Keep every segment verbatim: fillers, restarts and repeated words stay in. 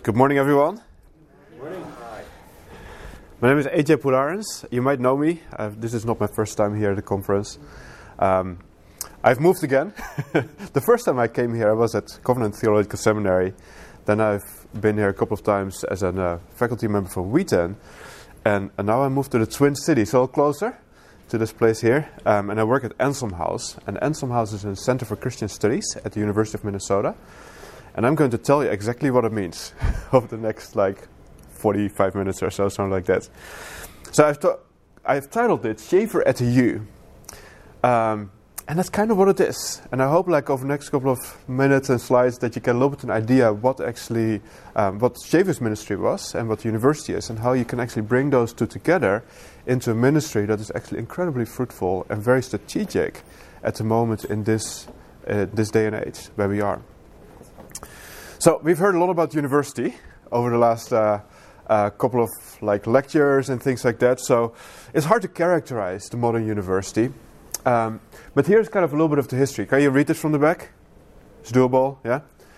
Good morning, everyone. Good morning. My name is A J Poularens. You might know me. Uh, this is not my first time here at the conference. Um, I've moved again. The first time I came here, I was at Covenant Theological Seminary. Then I've been here a couple of times as a uh, faculty member from Wheaton. And, and now I moved to the Twin Cities, so closer to this place here. Um, and I work at Anselm House. And Anselm House is a Center for Christian Studies at the University of Minnesota. And I'm going to tell you exactly what it means over the next like forty-five minutes or so, something like that. So I've, t- I've titled it Schaeffer at the U. Um, and that's kind of what it is. And I hope like over the next couple of minutes and slides that you get a little bit of an idea what actually, um, what Schaeffer's ministry was and what the university is and how you can actually bring those two together into a ministry that is actually incredibly fruitful and very strategic at the moment in this, uh, this day and age where we are. So we've heard a lot about university over the last uh, uh, couple of like lectures and things like that. So it's hard to characterize the modern university. Um, but here's kind of a little bit of the history. Can you read this from the back? It's doable, yeah?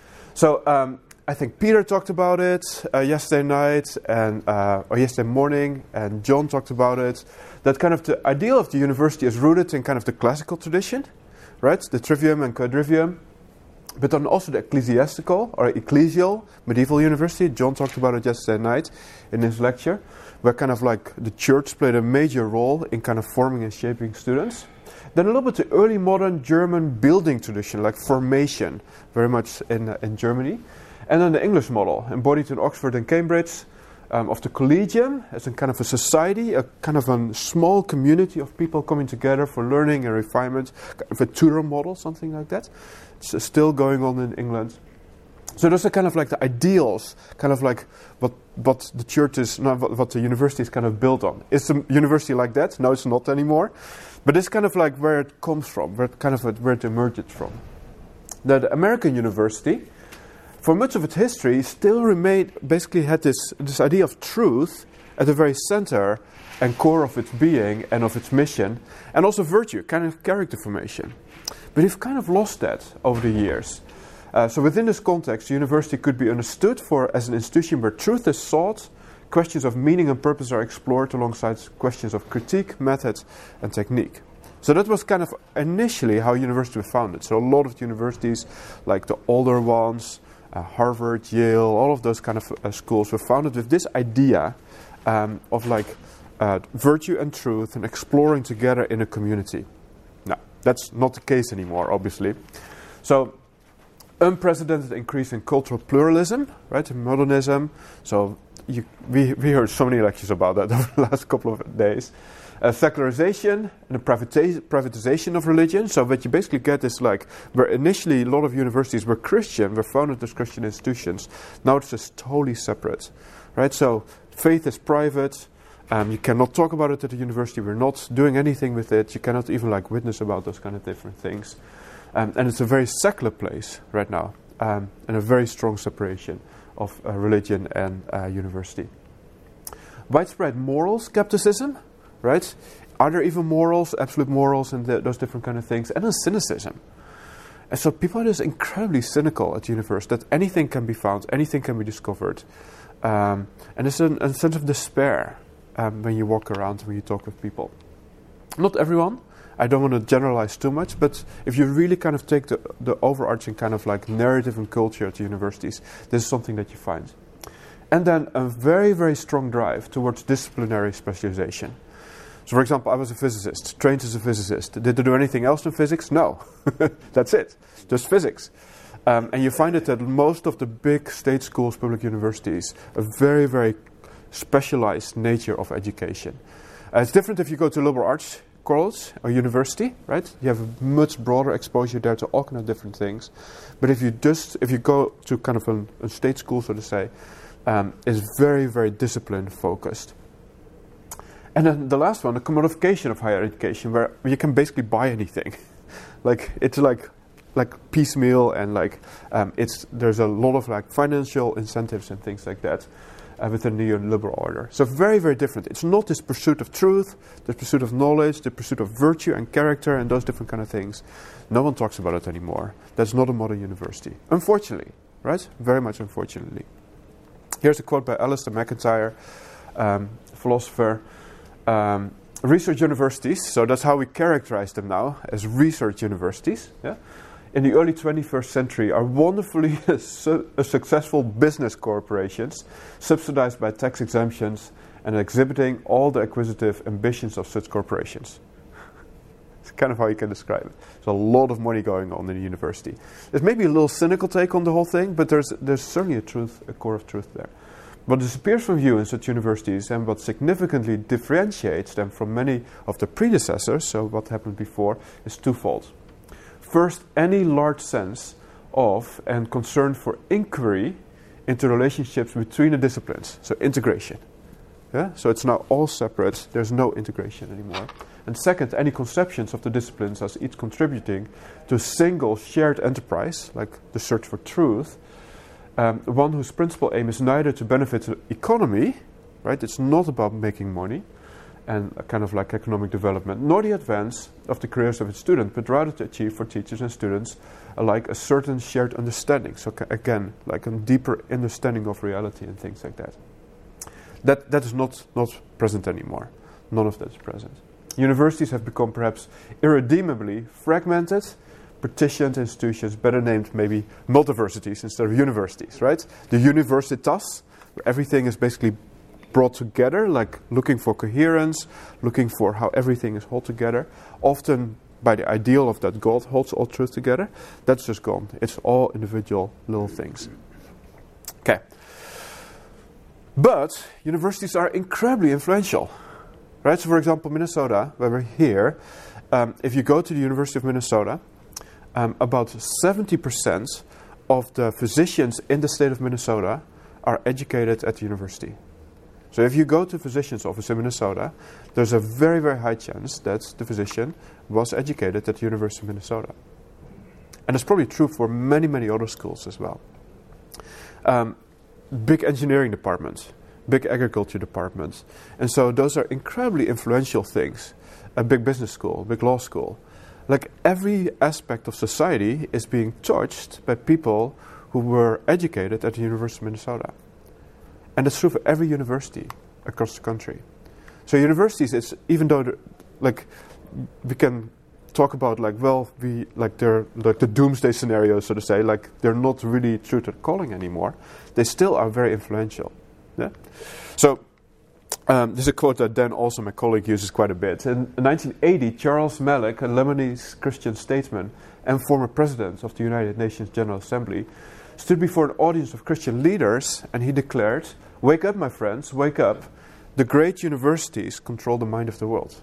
So um, I think Peter talked about it uh, yesterday night and uh, or yesterday morning, and John talked about it. That kind of the ideal of the university is rooted in kind of the classical tradition, right? The trivium and quadrivium. But then also the ecclesiastical or ecclesial medieval university. John talked about it yesterday night in his lecture, where kind of like the church played a major role in kind of forming and shaping students. Then a little bit the early modern German building tradition, like formation, very much in uh, in Germany. And then the English model, embodied in Oxford and Cambridge, um, of the collegium as a kind of a society, a kind of a small community of people coming together for learning and refinement, kind of a Tudor model, something like that. It's still going on in England. So those are kind of like the ideals, kind of like what what the church is, not what, what the university is kind of built on. Is the university like that? No, it's not anymore. But it's kind of like where it comes from, where it kind of where it emerged from. The, the American university, for much of its history, still remained basically had this this idea of truth at the very center and core of its being and of its mission, and also virtue, kind of character formation. But we've kind of lost that over the years. Uh, so within this context, the university could be understood for as an institution where truth is sought, questions of meaning and purpose are explored alongside questions of critique, method, and technique. So that was kind of initially how university was founded. So a lot of universities, like the older ones, uh, Harvard, Yale, all of those kind of uh, schools were founded with this idea um, of like uh, virtue and truth and exploring together in a community. Now, that's not the case anymore, obviously. So, unprecedented increase in cultural pluralism, right, in modernism. So, you, we, we heard so many lectures about that over the last couple of days. Uh, secularization and the privatiz- privatization of religion. So, what you basically get is like, where initially a lot of universities were Christian, were founded as Christian institutions. Now it's just totally separate, right? So, faith is private. Um, you cannot talk about it at the university. We're not doing anything with it. You cannot even like witness about those kind of different things. Um, and it's a very secular place right now, um, and a very strong separation of uh, religion and uh, university. Widespread moral skepticism, right? Are there even morals, absolute morals, and the, those different kind of things? And then cynicism. And so people are just incredibly cynical at the university that anything can be found, anything can be discovered. Um, and there's an, a sense of despair. Um, when you walk around, when you talk with people. Not everyone, I don't want to generalize too much, but if you really kind of take the, the overarching kind of like narrative and culture at the universities, this is something that you find. And then a very, very strong drive towards disciplinary specialization. So for example, I was a physicist, trained as a physicist. Did I do anything else in physics? No. That's it. Just physics. Um, and you find it that most of the big state schools, public universities, are very, very specialized nature of education. Uh, it's different if you go to liberal arts college or university, right? You have a much broader exposure there to all kind of different things. But if you just if you go to kind of a, a state school, so to say, um, it's very, very discipline focused. And then the last one, the commodification of higher education, where you can basically buy anything. Like it's like like piecemeal and like um, it's there's a lot of like financial incentives and things like that. Uh, within the neoliberal order. So very, very different. It's not this pursuit of truth, this pursuit of knowledge, the pursuit of virtue and character and those different kind of things. No one talks about it anymore. That's not a modern university. Unfortunately, right? Very much unfortunately. Here's a quote by Alistair MacIntyre, um, philosopher. Um, research universities, so that's how we characterize them now, as research universities, yeah? In the early twenty-first century are wonderfully su- successful business corporations, subsidized by tax exemptions and exhibiting all the acquisitive ambitions of such corporations. It's kind of how you can describe it. There's a lot of money going on in the university. There's maybe a little cynical take on the whole thing, but there's there's certainly a truth, a core of truth there. What disappears from view in such universities and what significantly differentiates them from many of the predecessors, so what happened before, is twofold. First, any large sense of and concern for inquiry into relationships between the disciplines, so integration. Yeah? So it's now all separate, there's no integration anymore. And second, any conceptions of the disciplines as each contributing to a single shared enterprise, like the search for truth, um, one whose principal aim is neither to benefit the economy, right? It's not about making money and a kind of like economic development, nor the advance of the careers of its students, but rather to achieve for teachers and students alike a certain shared understanding. So ca- again, like a deeper understanding of reality and things like that. That that is not, not present anymore. None of that is present. Universities have become perhaps irredeemably fragmented, partitioned institutions, better named maybe multiversities instead of universities, right? The universitas, where everything is basically brought together, like looking for coherence, looking for how everything is held together, often by the ideal of that God holds all truth together. That's just gone. It's all individual little things. Okay. But universities are incredibly influential. Right? So for example, Minnesota, where we're here, um, if you go to the University of Minnesota, um, about seventy percent of the physicians in the state of Minnesota are educated at the university. So if you go to a physician's office in Minnesota, there's a very, very high chance that the physician was educated at the University of Minnesota. And it's probably true for many, many other schools as well. Um, big engineering departments, big agriculture departments. And so those are incredibly influential things. A big business school, a big law school. Like every aspect of society is being touched by people who were educated at the University of Minnesota. And that's true for every university across the country. So universities, it's even though like we can talk about like well we like they're like the doomsday scenario, so to say, like they're not really true to the calling anymore, they still are very influential. Yeah. So um, this is a quote that Dan, also my colleague, uses quite a bit. In nineteen eighty, Charles Malik, a Lebanese Christian statesman and former president of the United Nations General Assembly, stood before an audience of Christian leaders and he declared, "Wake up, my friends, wake up. The great universities control the mind of the world."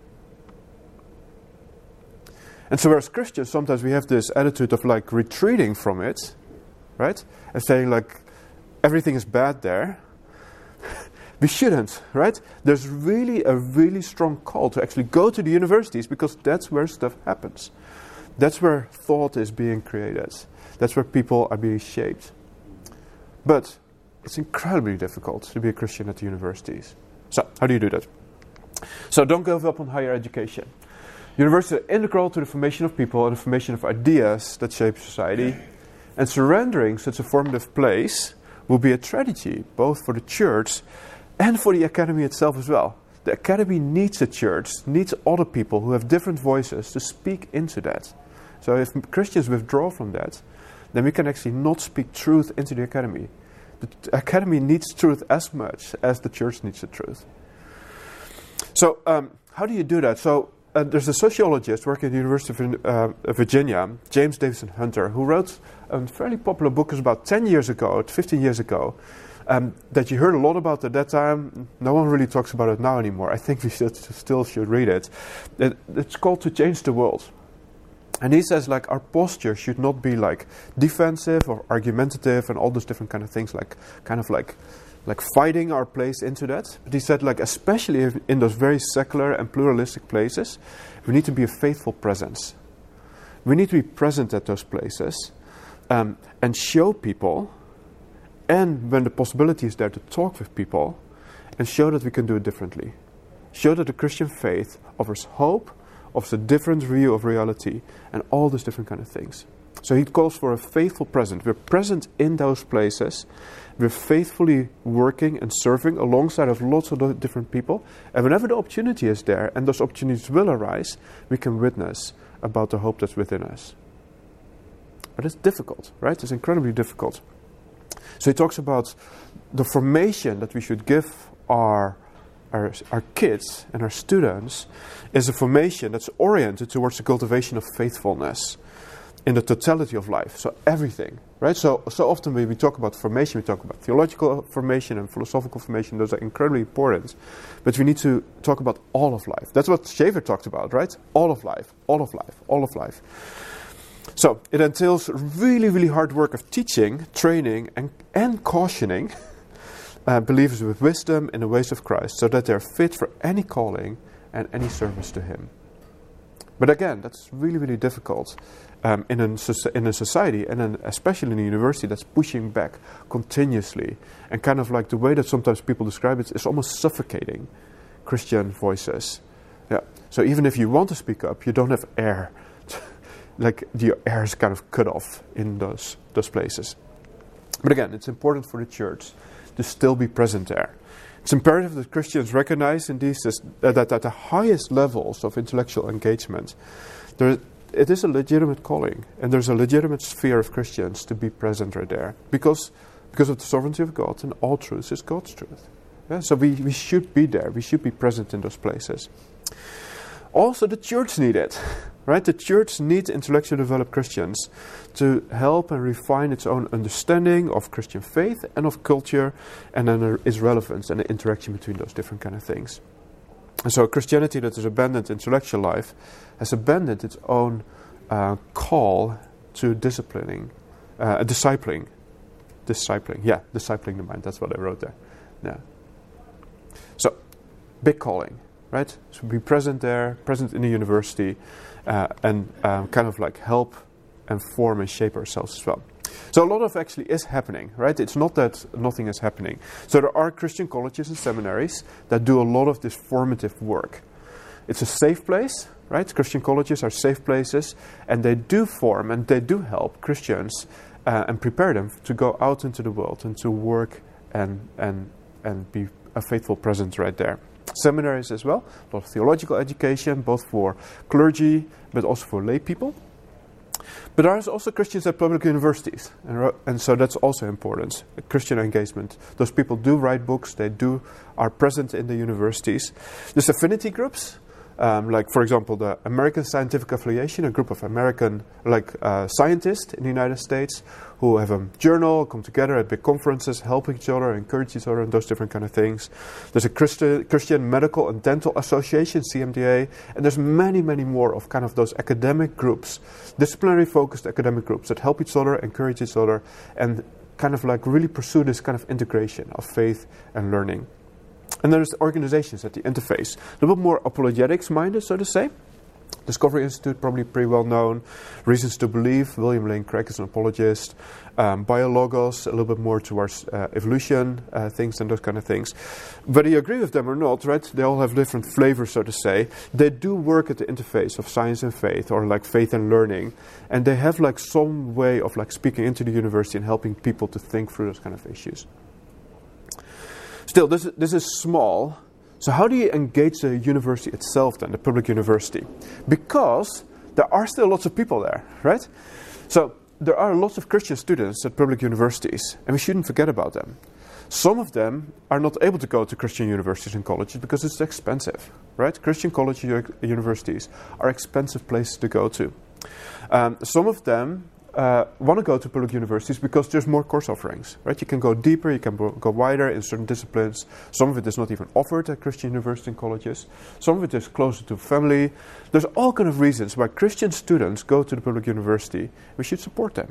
And so as Christians, sometimes we have this attitude of like retreating from it, right? And saying like, everything is bad there. We shouldn't, right? There's really a really strong call to actually go to the universities because that's where stuff happens. That's where thought is being created. That's where people are being shaped. But it's incredibly difficult to be a Christian at the universities. So, how do you do that? So, don't give up on higher education. Universities are integral to the formation of people and the formation of ideas that shape society. And surrendering such a formative place will be a tragedy, both for the church and for the academy itself as well. The academy needs a church, needs other people who have different voices to speak into that. So if Christians withdraw from that, then we can actually not speak truth into the academy. The academy needs truth as much as the church needs the truth. So um, how do you do that? So uh, there's a sociologist working at the University of uh, Virginia, James Davison Hunter, who wrote a fairly popular book about ten years ago, fifteen years ago, um, that you heard a lot about at that time. No one really talks about it now anymore. I think we should, still should read it. it. It's called To Change the World. And he says, like, our posture should not be like defensive or argumentative and all those different kind of things, like kind of like like fighting our place into that. But he said, like, especially if in those very secular and pluralistic places, we need to be a faithful presence. We need to be present at those places um, and show people, and when the possibility is there, to talk with people and show that we can do it differently. Show that the Christian faith offers hope, offers a different view of reality, and all those different kind of things. So he calls for a faithful presence. We're present in those places. We're faithfully working and serving alongside of lots of different people. And whenever the opportunity is there, and those opportunities will arise, we can witness about the hope that's within us. But it's difficult, right? It's incredibly difficult. So he talks about the formation that we should give our, our, our kids and our students is a formation that's oriented towards the cultivation of faithfulness in the totality of life. So everything, right? So so often when we talk about formation, we talk about theological formation and philosophical formation. Those are incredibly important. But we need to talk about all of life. That's what Shaver talked about, right? All of life, all of life, all of life. So it entails really, really hard work of teaching, training, and, and cautioning uh, believers with wisdom in the ways of Christ so that they're fit for any calling and any service to Him. But again, that's really, really difficult um, in, a, in a society, and then especially in a university that's pushing back continuously. And kind of like the way that sometimes people describe it is almost suffocating Christian voices. Yeah. So even if you want to speak up, you don't have air. Like the air is kind of cut off in those those places. But again, it's important for the church to still be present there. It's imperative that Christians recognize in these uh, that at the highest levels of intellectual engagement, there, it is a legitimate calling, and there's a legitimate sphere of Christians to be present right there, because because of the sovereignty of God, and all truth is God's truth. Yeah? So we, we should be there. We should be present in those places. Also, the church needs it, right? The church needs intellectually developed Christians to help and refine its own understanding of Christian faith and of culture, and then its relevance and the interaction between those different kind of things. And so, Christianity that has abandoned intellectual life has abandoned its own uh, call to disciplining, uh, discipling, discipling, yeah, discipling the mind. That's what I wrote there. Yeah. So, big calling. Right? So be present there, present in the university, uh, and um, kind of like help and form and shape ourselves as well. So a lot of actually is happening, right? It's not that nothing is happening. So there are Christian colleges and seminaries that do a lot of this formative work. It's a safe place, right? Christian colleges are safe places, and they do form and they do help Christians uh, and prepare them to go out into the world and to work and and and be a faithful presence right there. Seminaries as well, a lot of theological education, both for clergy, but also for lay people. But there are also Christians at public universities, and, and so that's also important, Christian engagement. Those people do write books, they do are present in the universities. There's affinity groups, um, like for example the American Scientific Affiliation, a group of American like uh, scientists in the United States who have a journal, come together at big conferences, help each other, encourage each other, and those different kind of things. There's a Christi- Christian Medical and Dental Association, C M D A, and there's many, many more of kind of those academic groups, disciplinary-focused academic groups that help each other, encourage each other, and kind of like really pursue this kind of integration of faith and learning. And there's organizations at the interface, a little bit more apologetics-minded, so to say. Discovery Institute, probably pretty well known. Reasons to Believe, William Lane Craig is an apologist. Um, Biologos, a little bit more towards uh, evolution uh, things and those kind of things. Whether you agree with them or not, right? They all have different flavors, so to say. They do work at the interface of science and faith, or like faith and learning, and they have like some way of like speaking into the university and helping people to think through those kind of issues. Still, this this is small. So how do you engage the university itself then, the public university? Because there are still lots of people there, right? So there are lots of Christian students at public universities, and we shouldn't forget about them. Some of them are not able to go to Christian universities and colleges because it's expensive, right? Christian college universities are expensive places to go to. Um, some of them Uh, want to go to public universities because there's more course offerings, right? You can go deeper, you can go wider in certain disciplines. Some of it is not even offered at Christian university and colleges. Some of it is closer to family. There's all kind of reasons why Christian students go to the public university. We should support them.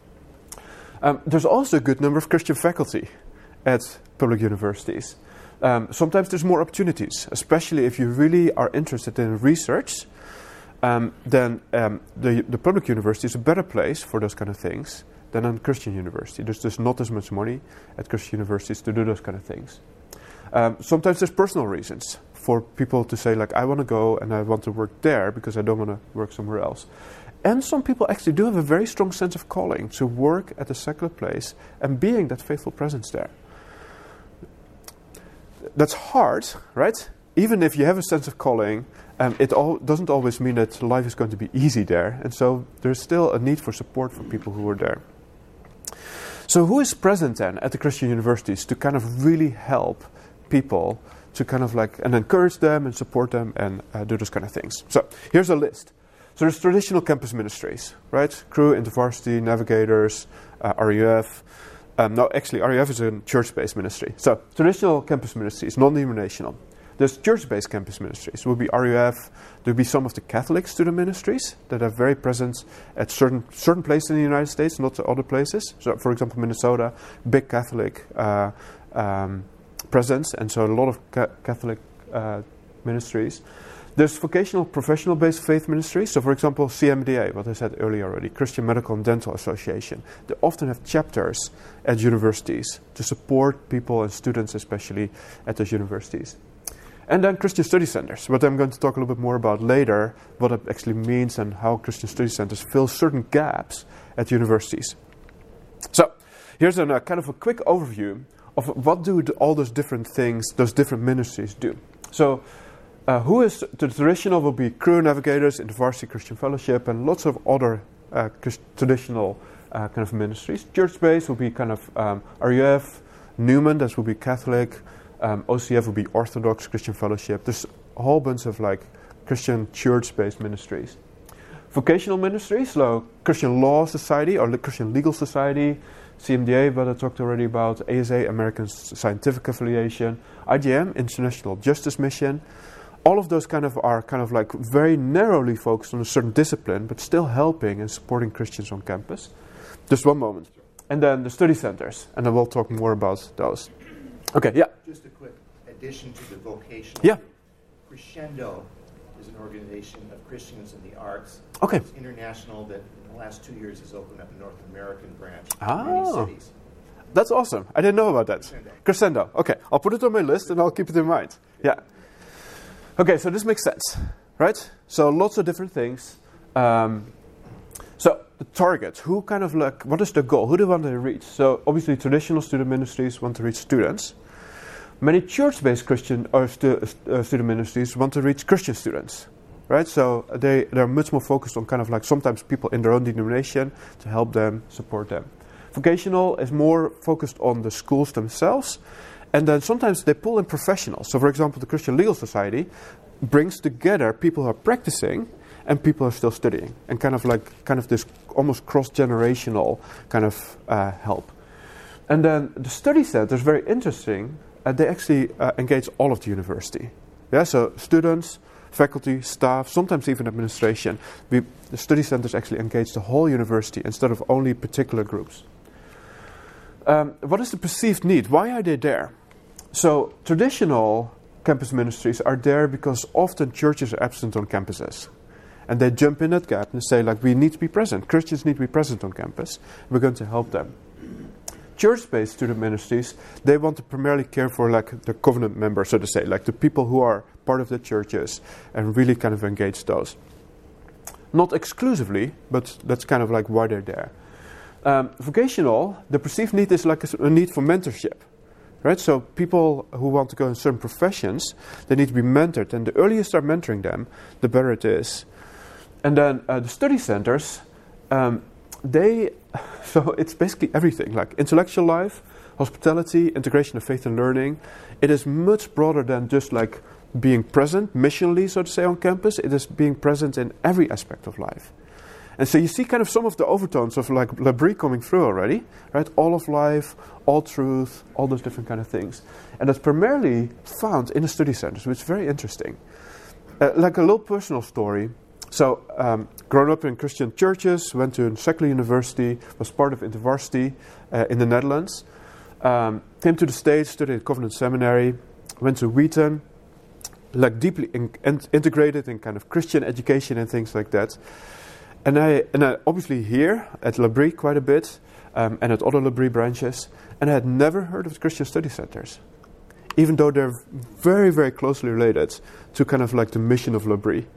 Um, there's also a good number of Christian faculty at public universities. Um, sometimes there's more opportunities, especially if you really are interested in research. Um, then um, the, the public university is a better place for those kind of things than a Christian university. There's just not as much money at Christian universities to do those kind of things. Um, sometimes there's personal reasons for people to say, like, I want to go and I want to work there because I don't want to work somewhere else. And some people actually do have a very strong sense of calling to work at a secular place and being that faithful presence there. That's hard, right? Even if you have a sense of calling, um, it all doesn't always mean that life is going to be easy there. And so there's still a need for support for people who are there. So who is present then at the Christian universities to kind of really help people to kind of like, and encourage them and support them and uh, do those kind of things? So here's a list. So there's traditional campus ministries, right? Cru, InterVarsity, Navigators, uh, R U F. Um, no, actually, R U F is a church-based ministry. So traditional campus ministries, non-denominational. There's church-based campus ministries. There will be R U F. There will be some of the Catholic student ministries that are very present at certain certain places in the United States, not to other places. So, for example, Minnesota, big Catholic uh, um, presence, and so a lot of ca- Catholic uh, ministries. There's vocational, professional-based faith ministries. So, for example, C M D A, what I said earlier already, Christian Medical and Dental Association. They often have chapters at universities to support people and students, especially at those universities. And then Christian Study Centers, what I'm going to talk a little bit more about later, what it actually means and how Christian Study Centers fill certain gaps at universities. So, here's a uh, kind of a quick overview of what do the, all those different things, those different ministries do. So, Uh, who is the traditional will be Cru, Navigators, InterVarsity Christian Fellowship, and lots of other uh, Christ- traditional uh, kind of ministries. Church-based will be kind of um, R U F, Newman, that will be Catholic, um, O C F will be Orthodox Christian Fellowship. There's a whole bunch of like Christian church-based ministries. Vocational ministries, so Christian Law Society or the Christian Legal Society, C M D A, what I talked already about, A S A, American Scientific Affiliation, I J M, International Justice Mission. All of those kind of are kind of like very narrowly focused on a certain discipline, but still helping and supporting Christians on campus. Just one moment. And then the study centers, and then we'll talk more about those. Okay, yeah. Just a quick addition to the vocational. Yeah. Crescendo is an organization of Christians in the arts. Okay. It's international that in the last two years has opened up a North American branch Ah. in many cities. That's awesome. I didn't know about that. Crescendo. Crescendo. Okay, I'll put it on my list and I'll keep it in mind. Yeah. Okay, so this makes sense, right? So lots of different things. Um, so the target, who kind of like, what is the goal? Who do they want to reach? So obviously traditional student ministries want to reach students. Many church-based Christian or stu- uh, student ministries want to reach Christian students, right? So they, they're much more focused on kind of like sometimes people in their own denomination to help them, support them. Vocational is more focused on the schools themselves. And then sometimes they pull in professionals. So, for example, the Christian Legal Society brings together people who are practicing and people who are still studying, and kind of like kind of this almost cross-generational kind of uh, help. And then the study center is very interesting. Uh, they actually uh, engage all of the university. Yeah, so students, faculty, staff, sometimes even administration. We, the study centers actually engage the whole university instead of only particular groups. Um, what is the perceived need? Why are they there? So traditional campus ministries are there because often churches are absent on campuses. And they jump in that gap and say, like, we need to be present. Christians need to be present on campus. We're going to help them. Church-based student ministries, they want to primarily care for like the covenant members, so to say, like the people who are part of the churches and really kind of engage those. Not exclusively, but that's kind of like why they're there. Um, vocational, the perceived need is like a, a need for mentorship. Right, so people who want to go in certain professions, they need to be mentored, and the earlier you start mentoring them, the better it is. And then uh, the study centers, um, they, so it's basically everything, like intellectual life, hospitality, integration of faith and learning. It is much broader than just like being present, missionally, so to say, on campus. It is being present in every aspect of life. And so you see kind of some of the overtones of like L'Abri coming through already, right? All of life, all truth, all those different kind of things. And that's primarily found in the study centers, which is very interesting. Uh, like a little personal story. So, um, grown up in Christian churches, went to a secular university, was part of InterVarsity uh, in the Netherlands. Um, came to the States, studied at Covenant Seminary, went to Wheaton, like deeply in, in, integrated in kind of Christian education and things like that. And I, and I obviously here at L'Abri quite a bit, um, and at other L'Abri branches, and I had never heard of Christian study centers, even though they're very, very closely related to kind of like the mission of L'Abri.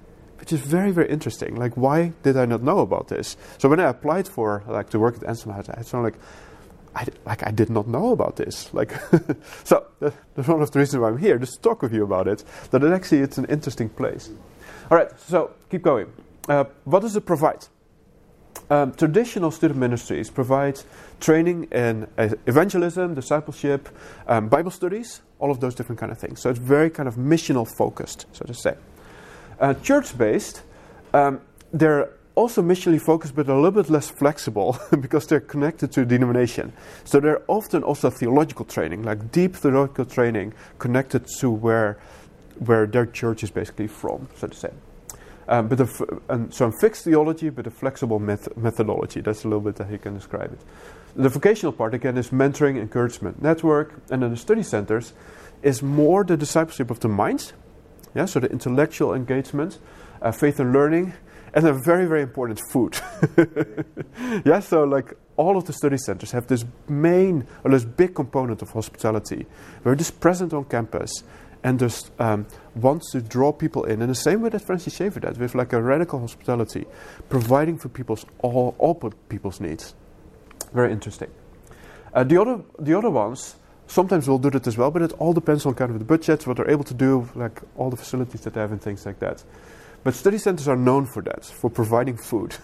which is very, very interesting. Like, why did I not know about this? So when I applied for, like, to work at Anselm House, I had sort of like, I, like, I did not know about this. Like, so uh, that's one of the reasons why I'm here, just to talk with you about it, that it actually it's an interesting place. All right, so keep going. Uh, what does it provide? Um, traditional student ministries provide training in uh, evangelism, discipleship, um, Bible studies, all of those different kind of things. So it's very kind of missional focused, so to say. Uh, church-based, um, they're also missionally focused, but a little bit less flexible because they're connected to denomination. So they're often also theological training, like deep theological training connected to where where their church is basically from, so to say. Um, but a f- and so a fixed theology, but a flexible met- methodology. That's a little bit how you can describe it. The vocational part, again, is mentoring, encouragement, network. And then the study centers is more the discipleship of the mind. Yeah, so the intellectual engagement, uh, faith and learning, and then very, very important, food. Yeah, so like all of the study centers have this main, or this big component of hospitality. We're just present on campus and just um, wants to draw people in in the same way that Francis Schaeffer did, with like a radical hospitality, providing for people's all, all people's needs. Very interesting. Uh, the other the other ones sometimes will do that as well, but it all depends on kind of the budgets, what they're able to do, like all the facilities that they have and things like that. But study centers are known for that, for providing food.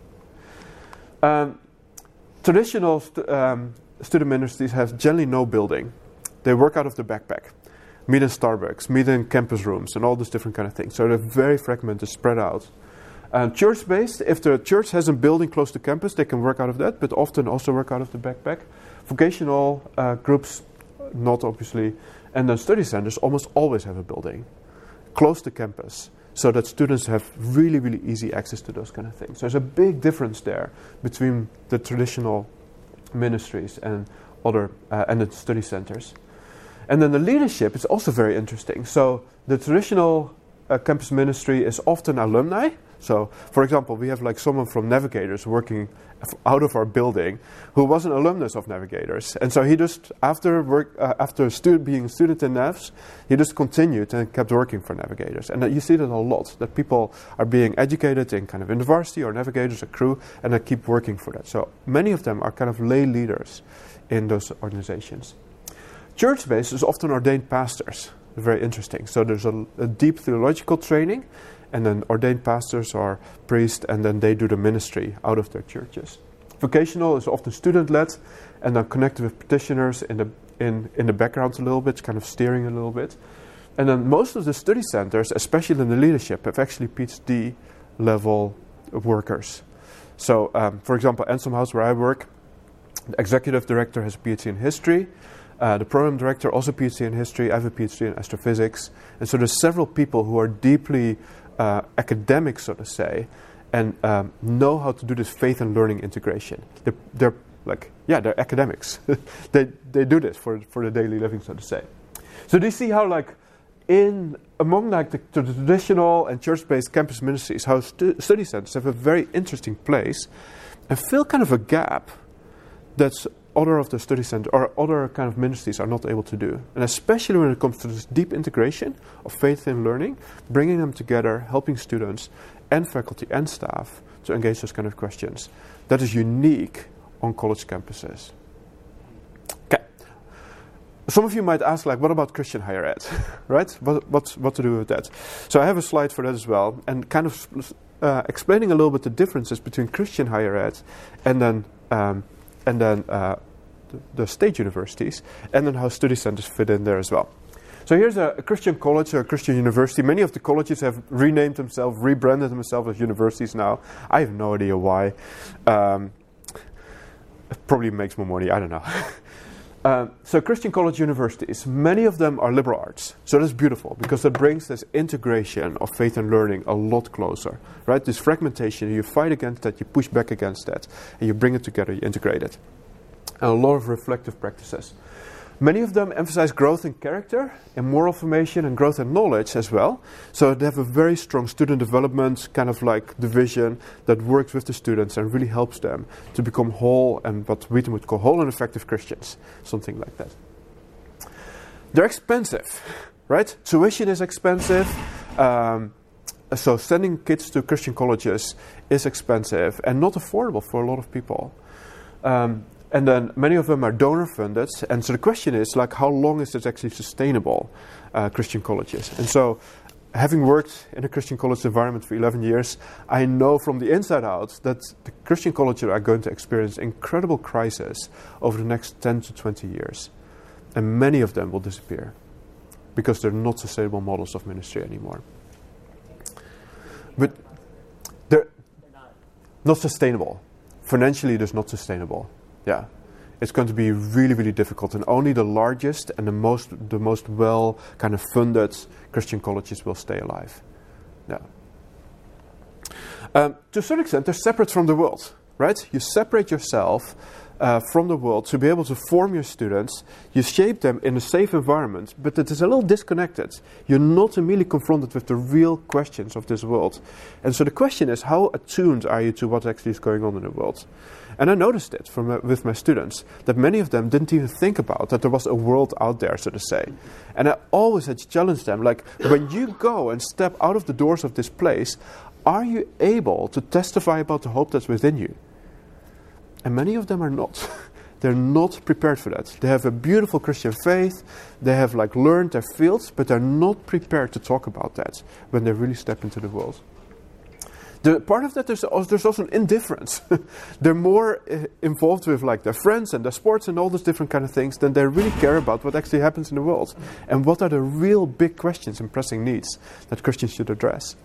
um, traditional st- um, student ministries have generally no building. They work out of the backpack. Meet in Starbucks, meet in campus rooms, and all these different kind of things. So they're very fragmented, spread out. Um, church-based, if the church has a building close to campus, they can work out of that, but often also work out of the backpack. Vocational uh, groups, not obviously. And then study centers almost always have a building close to campus, so that students have really, really easy access to those kind of things. There's a big difference there between the traditional ministries and other uh, and the study centers. And then the leadership is also very interesting. So the traditional uh, campus ministry is often alumni. So, for example, we have like someone from Navigators working f- out of our building who was an alumnus of Navigators. And so he just, after work, uh, after stu- being a student in Navs, he just continued and kept working for Navigators. And uh, you see that a lot, that people are being educated in kind of in the varsity or Navigators, a crew, and they keep working for that. So many of them are kind of lay leaders in those organizations. Church-based is often ordained pastors. Very interesting. So there's a, a deep theological training, and then ordained pastors are priests, and then they do the ministry out of their churches. Vocational is often student-led, and then connected with petitioners in the in, in the background a little bit, kind of steering a little bit. And then most of the study centers, especially in the leadership, have actually PhD level workers. So, um, for example, Anselm House, where I work, the executive director has a PhD in history. Uh, the program director also PhD in history. I have a PhD in astrophysics. And so there's several people who are deeply uh, academic, so to say, and um, know how to do this faith and learning integration. They're, they're like, yeah, they're academics. they they do this for for the daily living, so to say. So do you see how, like, in among like the, the traditional and church-based campus ministries, how stu- study centers have a very interesting place and fill kind of a gap that's other of the study center or other kind of ministries are not able to do. And especially when it comes to this deep integration of faith and learning, bringing them together, helping students and faculty and staff to engage those kind of questions. That is unique on college campuses. Okay. Some of you might ask, like, what about Christian higher ed? Right? What, what, what to do with that? So I have a slide for that as well, and kind of uh, explaining a little bit the differences between Christian higher ed and then um, and then uh, the, the state universities, and then how study centers fit in there as well. So here's a, a Christian college or a Christian university. Many of the colleges have renamed themselves, rebranded themselves as universities now. I have no idea why. Um, it probably makes more money, I don't know. uh, so Christian college universities, many of them are liberal arts. So that's beautiful, because that brings this integration of faith and learning a lot closer. Right? This fragmentation, you fight against that, you push back against that, and you bring it together, you integrate it. And a lot of reflective practices. Many of them emphasize growth in character and moral formation and growth in knowledge as well. So they have a very strong student development kind of like division that works with the students and really helps them to become whole and what we would call whole and effective Christians, something like that. They're expensive, right? Tuition is expensive. Um, so sending kids to Christian colleges is expensive and not affordable for a lot of people. Um, and then many of them are donor funded. And so the question is, like, how long is this actually sustainable, uh, Christian colleges? And so having worked in a Christian college environment for eleven years, I know from the inside out that the Christian colleges are going to experience incredible crisis over the next ten to twenty years. And many of them will disappear because they're not sustainable models of ministry anymore. But they're not sustainable. Financially, they're not sustainable. Yeah. It's going to be really, really difficult, and only the largest and the most the most well kind of funded Christian colleges will stay alive. Yeah. Um, to a certain extent, they're separate from the world, right? You separate yourself uh, from the world to be able to form your students. You shape them in a safe environment, but it is a little disconnected. You're not immediately confronted with the real questions of this world. And so the question is, how attuned are you to what actually is going on in the world? And I noticed it from uh, with my students, that many of them didn't even think about that there was a world out there, so to say. And I always had to challenge them, like, when you go and step out of the doors of this place, are you able to testify about the hope that's within you? And many of them are not. They're not prepared for that. They have a beautiful Christian faith, they have like learned their fields, but they're not prepared to talk about that when they really step into the world. The part of that, there's also, there's also an indifference. They're more uh, involved with like their friends and their sports and all those different kind of things than they really care about what actually happens in the world. And what are the real big questions and pressing needs that Christians should address.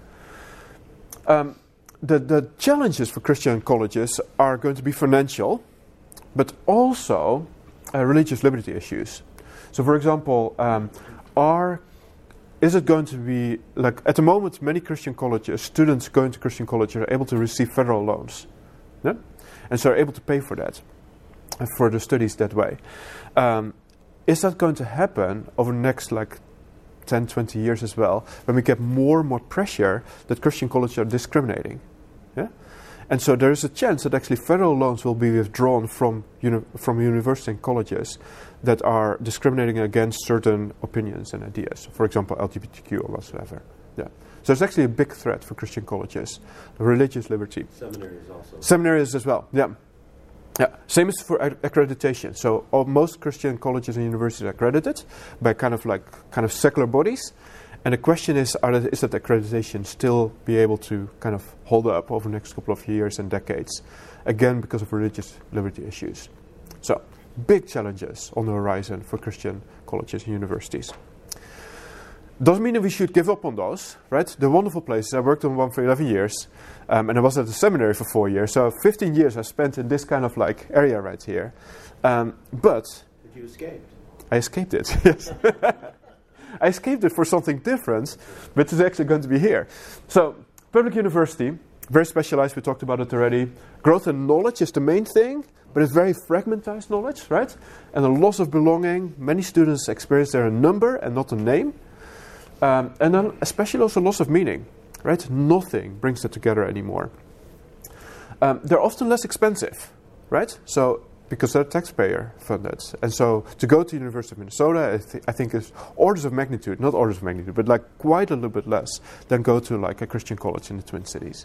Um, the, the challenges for Christian colleges are going to be financial, but also uh, religious liberty issues. So for example, um, are Is it going to be, like, at the moment, many Christian colleges, students going to Christian colleges are able to receive federal loans. Yeah? And so are able to pay for that, and for the studies that way. Um, is that going to happen over the next, like, ten, twenty years as well, when we get more and more pressure that Christian colleges are discriminating? Yeah? And so there is a chance that actually federal loans will be withdrawn from, uni- from universities and colleges that are discriminating against certain opinions and ideas. For example, L G B T Q or whatsoever. Yeah. So it's actually a big threat for Christian colleges. Religious liberty. Seminaries also. Seminaries as well, yeah. Yeah. Same as for ac- accreditation. So all, most Christian colleges and universities are accredited by kind of like kind of secular bodies. And the question is, are that, is that accreditation still be able to kind of hold up over the next couple of years and decades? Again, because of religious liberty issues. So, big challenges on the horizon for Christian colleges and universities. Doesn't mean that we should give up on those, right? The wonderful places. I worked on one for eleven years, um, and I was at the seminary for four years. So fifteen years I spent in this kind of like area right here. Um, but But you escaped. I escaped it, yes. I escaped it for something different, but it's actually going to be here. So, public university, very specialized, we talked about it already. Growth and knowledge is the main thing, but it's very fragmentized knowledge, right? And a loss of belonging. Many students experience they're a number and not a name. Um, and then especially also loss of meaning, right? Nothing brings it together anymore. Um, they're often less expensive, right? So, because they're taxpayer funded. And so to go to University of Minnesota, I, th- I think is orders of magnitude, not orders of magnitude, but like quite a little bit less than go to like a Christian college in the Twin Cities.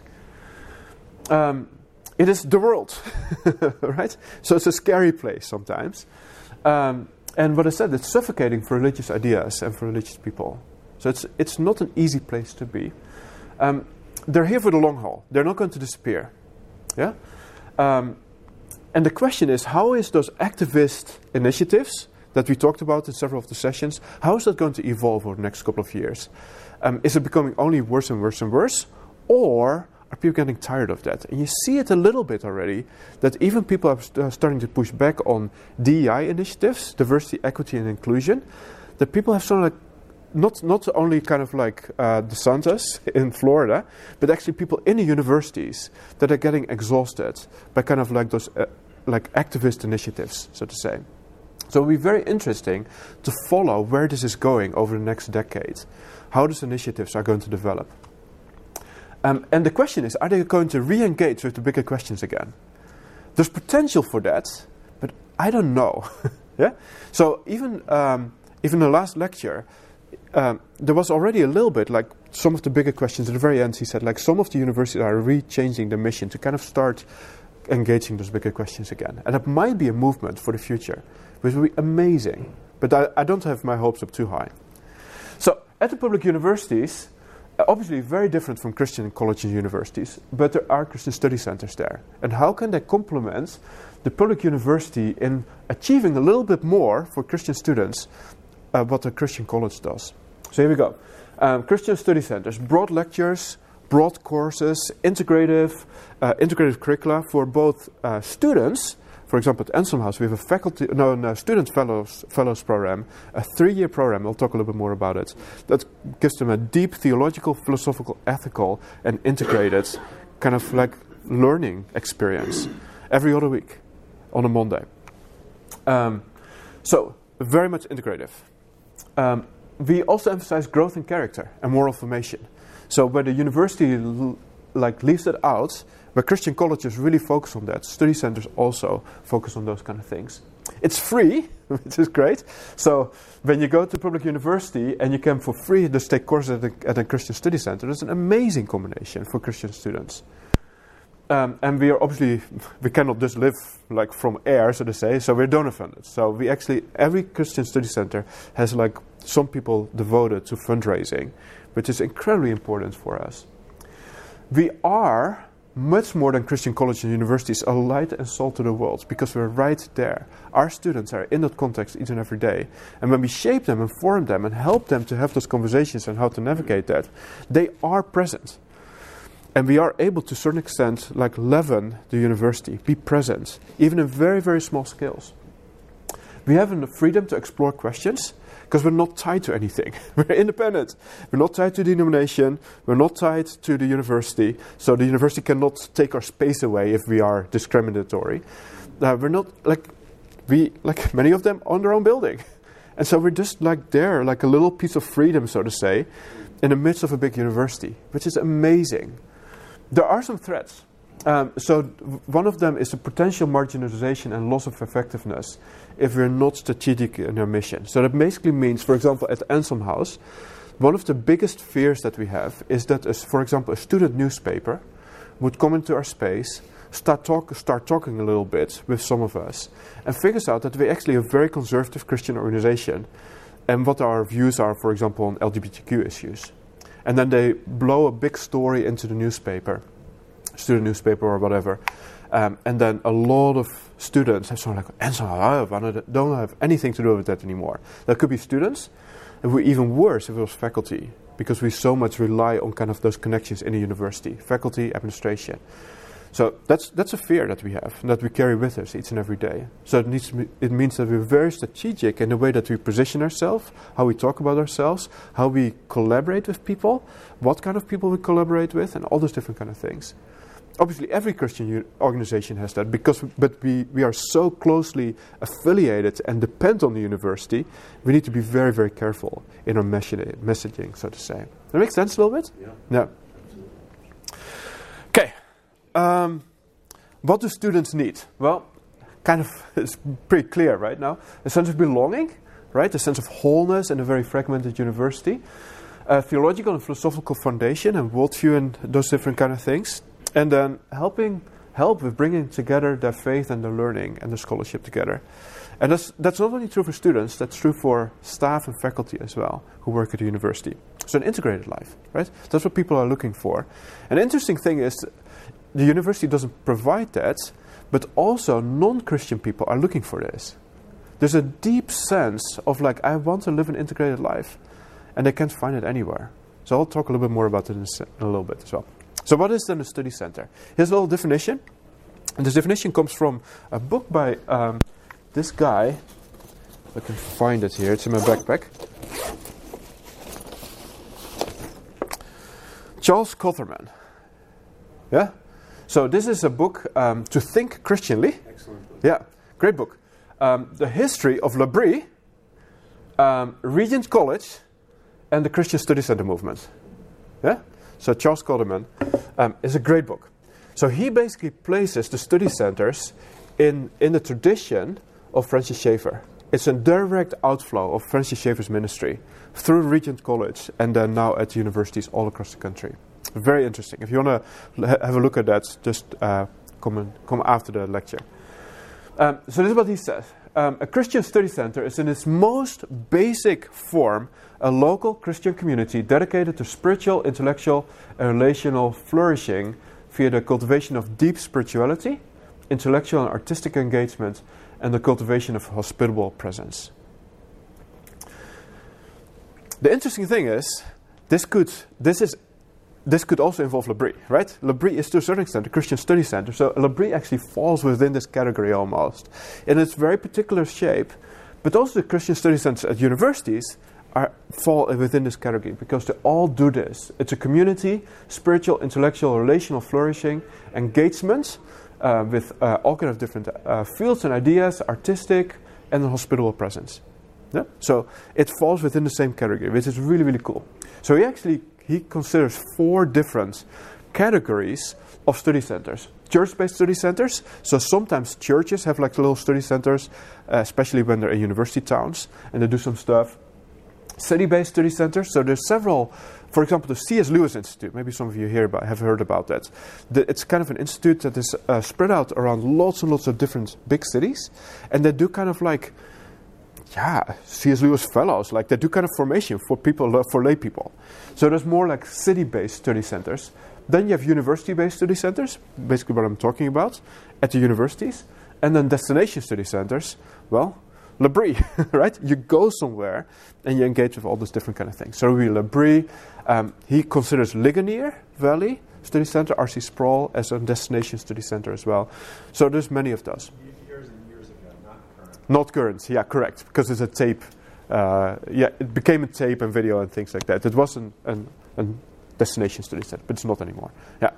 Um, it is the world, right? So it's a scary place sometimes. Um, and what I said, it's suffocating for religious ideas and for religious people. So it's it's not an easy place to be. Um, they're here for the long haul. They're not going to disappear. Yeah? Um, And the question is, how is those activist initiatives that we talked about in several of the sessions, how is that going to evolve over the next couple of years? Um, is it becoming only worse and worse and worse? Or are people getting tired of that? And you see it a little bit already, that even people are st- starting to push back on D E I initiatives, diversity, equity, and inclusion, that people have sort of like, not, not only kind of like uh, DeSantis in Florida, but actually people in the universities that are getting exhausted by kind of like those uh, like activist initiatives, so to say. So it'll be very interesting to follow where this is going over the next decade, how these initiatives are going to develop. Um, and the question is, are they going to re-engage with the bigger questions again? There's potential for that, but I don't know. Yeah. So even um, even the last lecture, um, there was already a little bit like some of the bigger questions. At the very end, he said, like, some of the universities are re-changing their mission to kind of start engaging those bigger questions again. And that might be a movement for the future, which will be amazing. But I, I don't have my hopes up too high. So, at the public universities, obviously very different from Christian colleges and universities, but there are Christian study centers there. And how can they complement the public university in achieving a little bit more for Christian students uh, what a Christian college does? So here we go. Um, Christian study centers, broad lectures, broad courses, integrative, uh, integrative curricula for both uh, students. For example, at Anselm House, we have a faculty, no, no, student fellows fellows program, a three-year program. I'll talk a little bit more about it. That gives them a deep theological, philosophical, ethical, and integrated kind of like learning experience every other week on a Monday. Um, so very much integrative. Um, we also emphasize growth in character and moral formation. So where the university l- like leaves it out, where Christian colleges really focus on that, study centers also focus on those kind of things. It's free, which is great. So when you go to public university and you can for free just take courses at a, at a Christian study center, that's an amazing combination for Christian students. Um, and we are obviously, we cannot just live like from air, so to say, so we're donor funded. So we actually, every Christian study center has like some people devoted to fundraising, which is incredibly important for us. We are much more than Christian colleges and universities, a light and salt to the world, because we're right there. Our students are in that context each and every day. And when we shape them and form them and help them to have those conversations and how to navigate that, they are present. And we are able to a certain extent, like leaven the university, be present, even in very, very small scales. We have the freedom to explore questions, because we're not tied to anything. We're independent. We're not tied to the denomination. We're not tied to the university. So the university cannot take our space away if we are discriminatory. Uh, we're not, like, we, like many of them, own their own building. And so we're just like there, like a little piece of freedom, so to say, in the midst of a big university, which is amazing. There are some threats. Um, so one of them is the potential marginalization and loss of effectiveness if we're not strategic in our mission. So that basically means, for example, at Anselm House, one of the biggest fears that we have is that, as, for example, a student newspaper would come into our space, start, talk, start talking a little bit with some of us, and figures out that we're actually a very conservative Christian organization, and what our views are, for example, on L G B T Q issues. And then they blow a big story into the newspaper, student newspaper or whatever, um, and then a lot of students have sort of like, I don't have anything to do with that anymore. That could be students, and we're even worse if it was faculty, because we so much rely on kind of those connections in the university, faculty, administration. So that's that's a fear that we have, and that we carry with us each and every day. So it needs to be, it means that we're very strategic in the way that we position ourselves, how we talk about ourselves, how we collaborate with people, what kind of people we collaborate with, and all those different kind of things. Obviously, every Christian u- organization has that, because but we, we are so closely affiliated and depend on the university, we need to be very, very careful in our messaging, messaging so to say. Does that make sense a little bit? Yeah. No. Okay. Um, what do students need? Well, kind of, it's pretty clear right now. A sense of belonging, right? A sense of wholeness in a very fragmented university. A theological and philosophical foundation and worldview and those different kind of things. And then helping help with bringing together their faith and their learning and their scholarship together. And that's that's not only true for students, that's true for staff and faculty as well who work at the university. So an integrated life, right? That's what people are looking for. An interesting thing is the university doesn't provide that, but also non-Christian people are looking for this. There's a deep sense of like, I want to live an integrated life, and they can't find it anywhere. So I'll talk a little bit more about it in a, se- in a little bit as well. So what is then a study center? Here's a little definition. And this definition comes from a book by um, this guy. If I can find it here. It's in my backpack. Charles Cotherman. Yeah? So this is a book, um, To Think Christianly. Excellent book. Yeah, great book. Um, the history of L'Abri, um, Regent College, and the Christian Study Center movement. Yeah? So Charles Cotherman um, is a great book. So he basically places the study centers in, in the tradition of Francis Schaeffer. it's a direct outflow of Francis Schaeffer's ministry through Regent College and then now at universities all across the country. Very interesting. If you want to ha- have a look at that, just uh, come, in, come after the lecture. Um, so this is what he says. Um, a Christian study center is in its most basic form a local Christian community dedicated to spiritual, intellectual, and relational flourishing via the cultivation of deep spirituality, intellectual and artistic engagement, and the cultivation of hospitable presence. The interesting thing is, this could this is this could also involve L'Abri, right? L'Abri is to a certain extent a Christian study center, so L'Abri actually falls within this category almost, in its very particular shape. But also the Christian study centers at universities are fall within this category because they all do this. It's a community, spiritual, intellectual, relational flourishing, engagement uh, with uh, all kind of different uh, fields and ideas, artistic, and a hospitable presence. Yeah? So it falls within the same category, which is really, really cool. So he actually he considers four different categories of study centers. Church-based study centers. So sometimes churches have like little study centers, uh, especially when they're in university towns, and they do some stuff. City-based study centers. So there's several. For example, the C S Lewis Institute. Maybe some of you here about, have heard about that. The, it's kind of an institute that is uh, spread out around lots and lots of different big cities, and they do kind of like, yeah, C S Lewis fellows. Like they do kind of formation for people, for lay people. So there's more like city-based study centers. Then you have university-based study centers, basically what I'm talking about, at the universities. And then destination study centers, well, L'Abri, right? You go somewhere and you engage with all these different kind of things. So we L'Abri, um, he considers Ligonier Valley Study Center, R C Sproul, as a destination study center as well. So there's many of those. Years and years ago, not current. Not current, yeah, correct, because it's a tape. Uh, yeah, it became a tape and video and things like that. It was an, an, an destination study center, but it's not anymore. Yeah.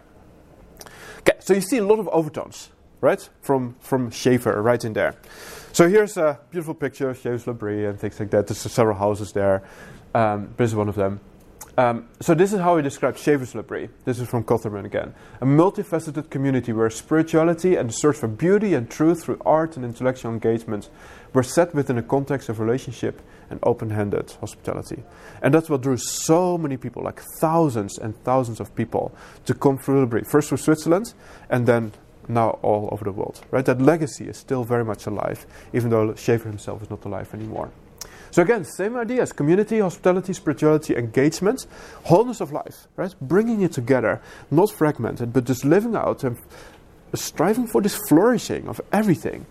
Okay, so you see a lot of overtones, right, from from Schaeffer right in there. So here's a beautiful picture of Schaeffer's L'Abri and things like that. There's several houses there. Um, this is one of them. Um, so this is how he describes Schaeffer's L'Abri. This is from Cotterman again. A multifaceted community where spirituality and the search for beauty and truth through art and intellectual engagement were set within a context of relationship and open-handed hospitality. And that's what drew so many people, like thousands and thousands of people, to come through L'Abri. First through Switzerland, and then now all over the world. Right? That legacy is still very much alive, even though Schaeffer himself is not alive anymore. So again, same ideas: community, hospitality, spirituality, engagement, wholeness of life, right? Bringing it together, not fragmented, but just living out and striving for this flourishing of everything.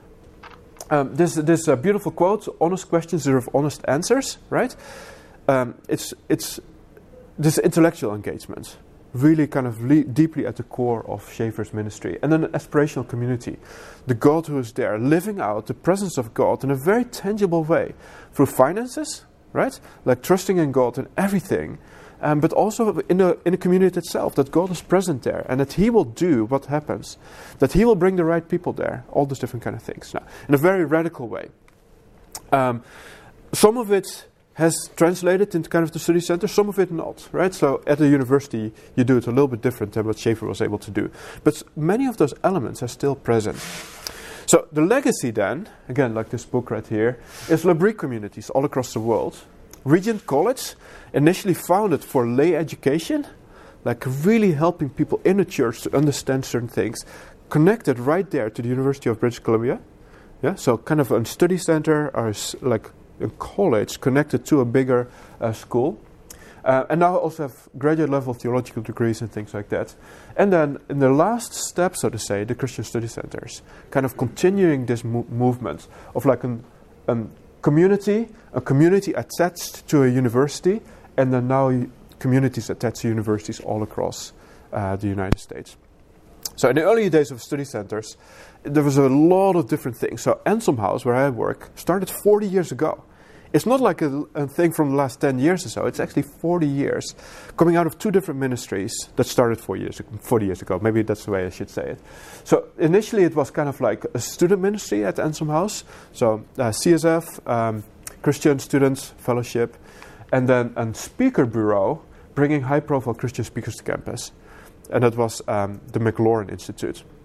Um, this this uh, beautiful quote: "Honest questions deserve honest answers." Right? Um, it's it's this intellectual engagement, really kind of le- deeply at the core of Schaeffer's ministry, and then an aspirational community, the God who is there, living out the presence of God in a very tangible way through finances, right? Like trusting in God in everything, um, but also in a in a community itself, that God is present there and that He will do what happens, that He will bring the right people there, all those different kind of things. Now, in a very radical way. Um, some of it has translated into kind of the study center, some of it not, right? So at the university, you do it a little bit different than what Schaeffer was able to do. But many of those elements are still present. So the legacy then, again, like this book right here, is L'Abri communities all across the world. Regent College, initially founded for lay education, like really helping people in the church to understand certain things, connected right there to the University of British Columbia. Yeah, so kind of a study center or like a college connected to a bigger uh, school. Uh, and now also have graduate level theological degrees and things like that. And then in the last step, so to say, the Christian study centers, kind of continuing this mo- movement of like a an community, a community attached to a university, and then now y- communities attached to universities all across uh, the United States. So in the early days of study centers, there was a lot of different things. So Anselm House, where I work, started forty years ago. It's not like a, a thing from the last ten years or so. It's actually forty years, coming out of two different ministries that started four years, forty years ago. Maybe that's the way I should say it. So initially it was kind of like a student ministry at Anselm House. So uh, C S F, um, Christian Students Fellowship, and then a speaker bureau bringing high-profile Christian speakers to campus. And that was um, the McLaurin Institute.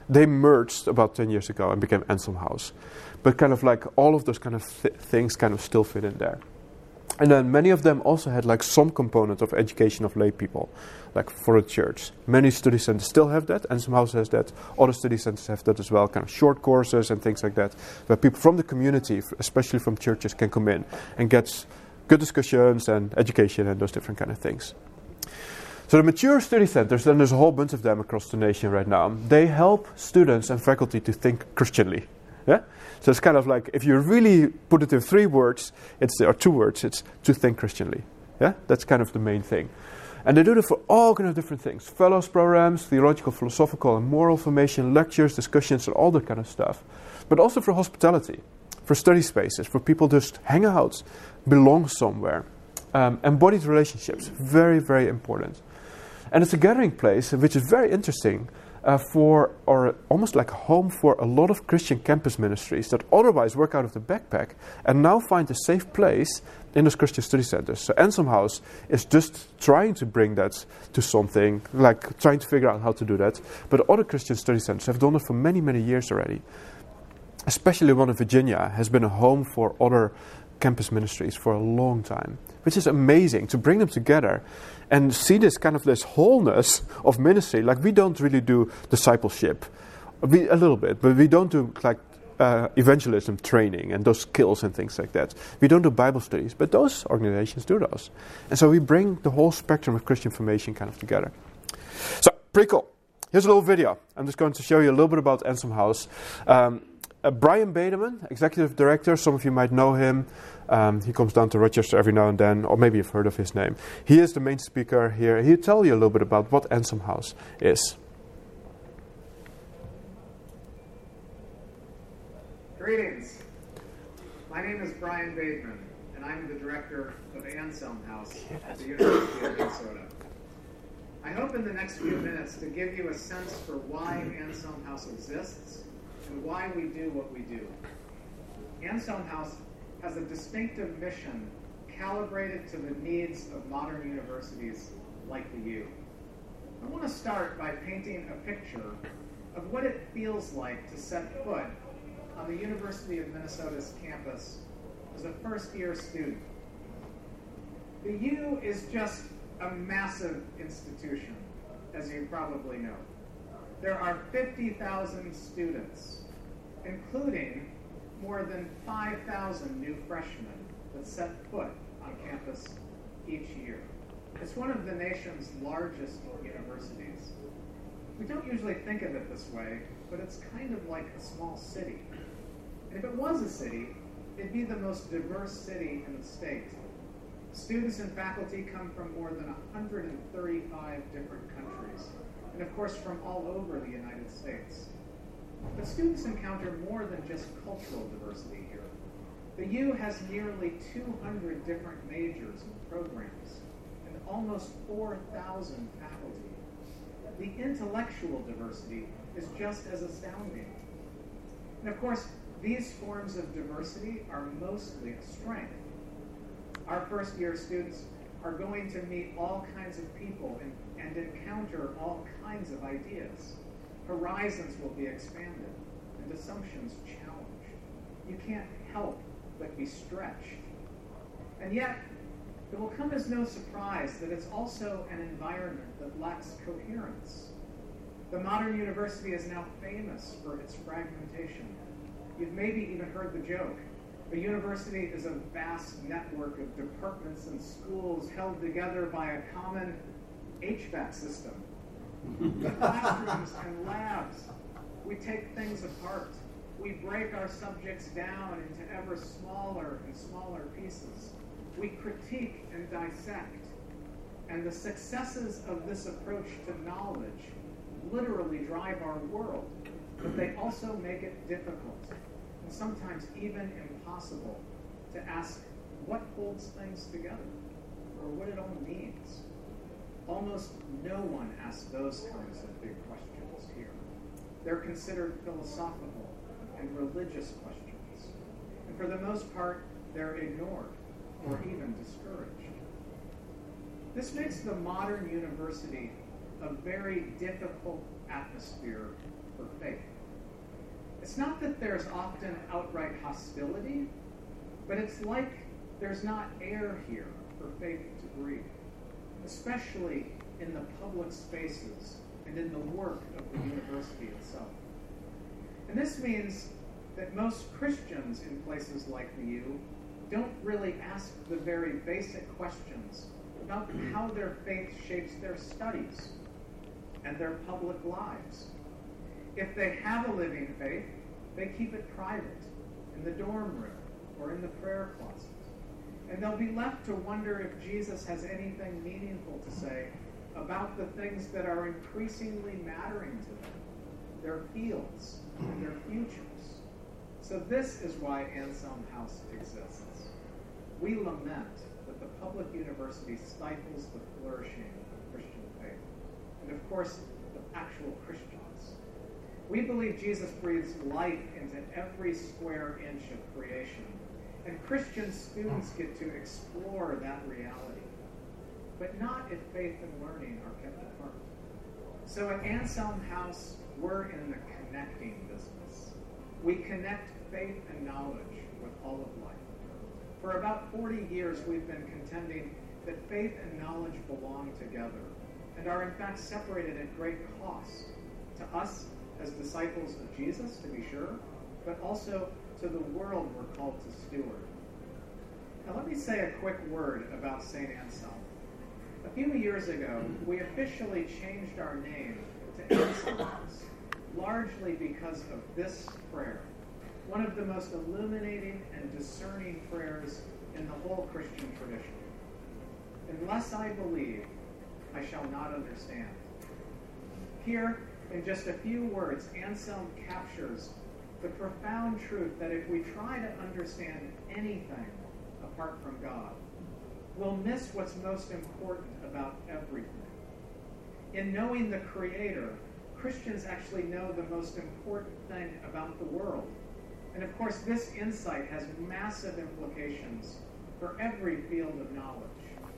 They merged about ten years ago and became Anselm House. But kind of like all of those kind of th- things kind of still fit in there. And then many of them also had like some component of education of lay people, like for the church. Many study centers still have that. Anselm House has that. Other study centers have that as well, kind of short courses and things like that, where people from the community, especially from churches, can come in and get good discussions and education and those different kind of things. So the mature study centers, and there's a whole bunch of them across the nation right now, they help students and faculty to think Christianly. Yeah? So it's kind of like, if you really put it in three words, it's or two words, it's to think Christianly. Yeah? That's kind of the main thing. And they do it for all kind of different things. Fellows programs, theological, philosophical, and moral formation, lectures, discussions, and all that kind of stuff. But also for hospitality, for study spaces, for people just hang out, belong somewhere. Um, embodied relationships, very, very important. And it's a gathering place, which is very interesting, uh, for, or almost like a home for a lot of Christian campus ministries that otherwise work out of the backpack and now find a safe place in those Christian study centers. So Anselm House is just trying to bring that to something, like trying to figure out how to do that. But other Christian study centers have done it for many, many years already. Especially one in Virginia has been a home for other campus ministries for a long time, which is amazing to bring them together and see this kind of this wholeness of ministry. Like, we don't really do discipleship, we a little bit, but we don't do like uh, evangelism training and those skills and things like that. We don't do Bible studies, but those organizations do those. And so we bring the whole spectrum of Christian formation kind of together. So, pretty cool. Here's a little video. I'm just going to show you a little bit about Anselm House. Um, Uh, Brian Bademan, Executive Director, some of you might know him. Um, he comes down to Rochester every now and then, or maybe you've heard of his name. He is the main speaker here. He'll tell you a little bit about what Anselm House is. Greetings. My name is Brian Bademan, and I'm the director of Anselm House at the University of Minnesota. I hope in the next few minutes to give you a sense for why Anselm House exists and why we do what we do. Anselm House has a distinctive mission calibrated to the needs of modern universities like the U. I want to start by painting a picture of what it feels like to set foot on the University of Minnesota's campus as a first-year student. The U is just a massive institution, as you probably know. There are fifty thousand students, including more than five thousand new freshmen that set foot on campus each year. It's one of the nation's largest universities. We don't usually think of it this way, but it's kind of like a small city. And if it was a city, it'd be the most diverse city in the state. Students and faculty come from more than one hundred thirty-five different countries, and of course from all over the United States. But students encounter more than just cultural diversity here. The U has nearly two hundred different majors and programs, and almost four thousand faculty. The intellectual diversity is just as astounding. And of course, these forms of diversity are mostly a strength. Our first-year students are going to meet all kinds of people and, and encounter all kinds of ideas. Horizons will be expanded and assumptions challenged. You can't help but be stretched. And yet, it will come as no surprise that it's also an environment that lacks coherence. The modern university is now famous for its fragmentation. You've maybe even heard the joke. A university is a vast network of departments and schools held together by a common H V A C system. The classrooms and labs, we take things apart. We break our subjects down into ever smaller and smaller pieces. We critique and dissect. And the successes of this approach to knowledge literally drive our world, but they also make it difficult, and sometimes even impossible, to ask what holds things together, or what it all means. Almost no one asks those kinds of big questions here. They're considered philosophical and religious questions, and for the most part, they're ignored or even discouraged. This makes the modern university a very difficult atmosphere for faith. It's not that there's often outright hostility, but it's like there's not air here for faith to breathe, especially in the public spaces and in the work of the university itself. And this means that most Christians in places like the U don't really ask the very basic questions about how their faith shapes their studies and their public lives. If they have a living faith, they keep it private in the dorm room or in the prayer closet. And they'll be left to wonder if Jesus has anything meaningful to say about the things that are increasingly mattering to them, their fields and their futures. So this is why Anselm House exists. We lament that the public university stifles the flourishing of Christian faith, and of course, the actual Christians. We believe Jesus breathes life into every square inch of creation, and Christian students get to explore that reality, but not if faith and learning are kept apart. So at Anselm House, we're in the connecting business. We connect faith and knowledge with all of life. For about forty years, we've been contending that faith and knowledge belong together and are in fact separated at great cost to us as disciples of Jesus, to be sure, but also to the world we're called to steward. Now let me say a quick word about Saint Anselm. A few years ago, we officially changed our name to Anselm House, largely because of this prayer, one of the most illuminating and discerning prayers in the whole Christian tradition. Unless I believe, I shall not understand. Here, in just a few words, Anselm captures the profound truth that if we try to understand anything apart from God, we'll miss what's most important about everything. In knowing the Creator, Christians actually know the most important thing about the world. And of course, this insight has massive implications for every field of knowledge.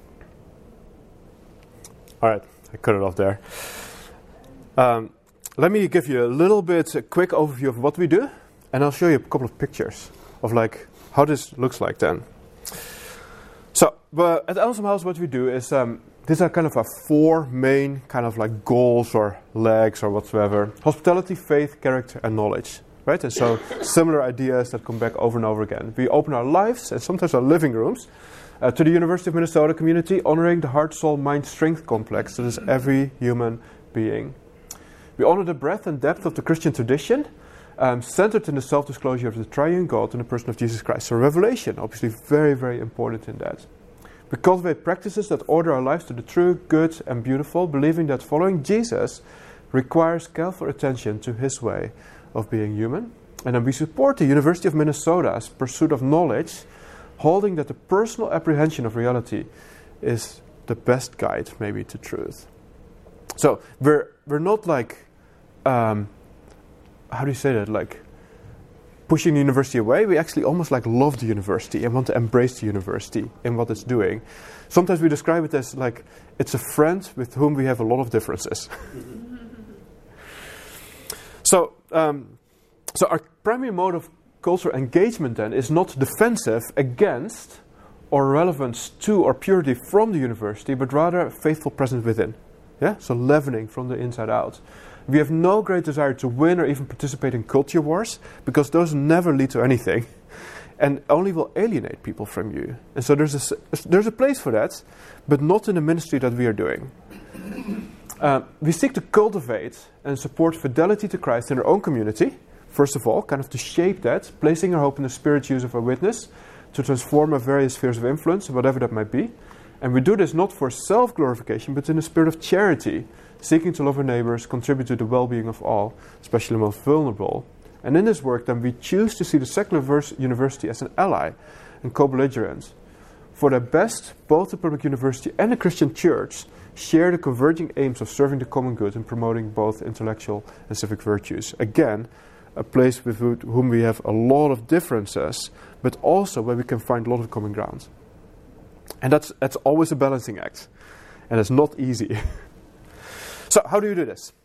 All right, I cut it off there. Um, let me give you a little bit, a quick overview of what we do, and I'll show you a couple of pictures of like how this looks like then. So, but at Anselm House, what we do is, um, these are kind of our four main kind of like goals or legs or whatsoever. Hospitality, faith, character, and knowledge. Right? And so similar ideas that come back over and over again. We open our lives and sometimes our living rooms uh, to the University of Minnesota community, honoring the heart, soul, mind, strength complex that is every human being. We honor the breadth and depth of the Christian tradition, um, centered in the self-disclosure of the triune God in the person of Jesus Christ. So revelation, obviously very, very important in that. We cultivate practices that order our lives to the true, good, and beautiful, believing that following Jesus requires careful attention to his way of being human. And then we support the University of Minnesota's pursuit of knowledge, holding that the personal apprehension of reality is the best guide maybe to truth. So we're we're not like um, how do you say that, like pushing the university away. We actually almost like love the university and want to embrace the university in what it's doing. Sometimes we describe it as like it's a friend with whom we have a lot of differences. So, um, so our primary mode of cultural engagement then is not defensive against or relevance to or purity from the university, but rather faithful presence within. Yeah, so leavening from the inside out. We have no great desire to win or even participate in culture wars, because those never lead to anything, and only will alienate people from you. And so there's a there's a place for that, but not in the ministry that we are doing. Uh, we seek to cultivate and support fidelity to Christ in our own community, first of all, kind of to shape that, placing our hope in the Spirit's use of our witness to transform our various spheres of influence, whatever that might be. And we do this not for self-glorification, but in a spirit of charity, seeking to love our neighbors, contribute to the well-being of all, especially the most vulnerable. And in this work, then, we choose to see the secular vers- university as an ally and co-belligerent. For the best, both the public university and the Christian church share the converging aims of serving the common good and promoting both intellectual and civic virtues. Again, a place with whom we have a lot of differences, but also where we can find a lot of common ground. And that's that's always a balancing act, and it's not easy. So how do you do this?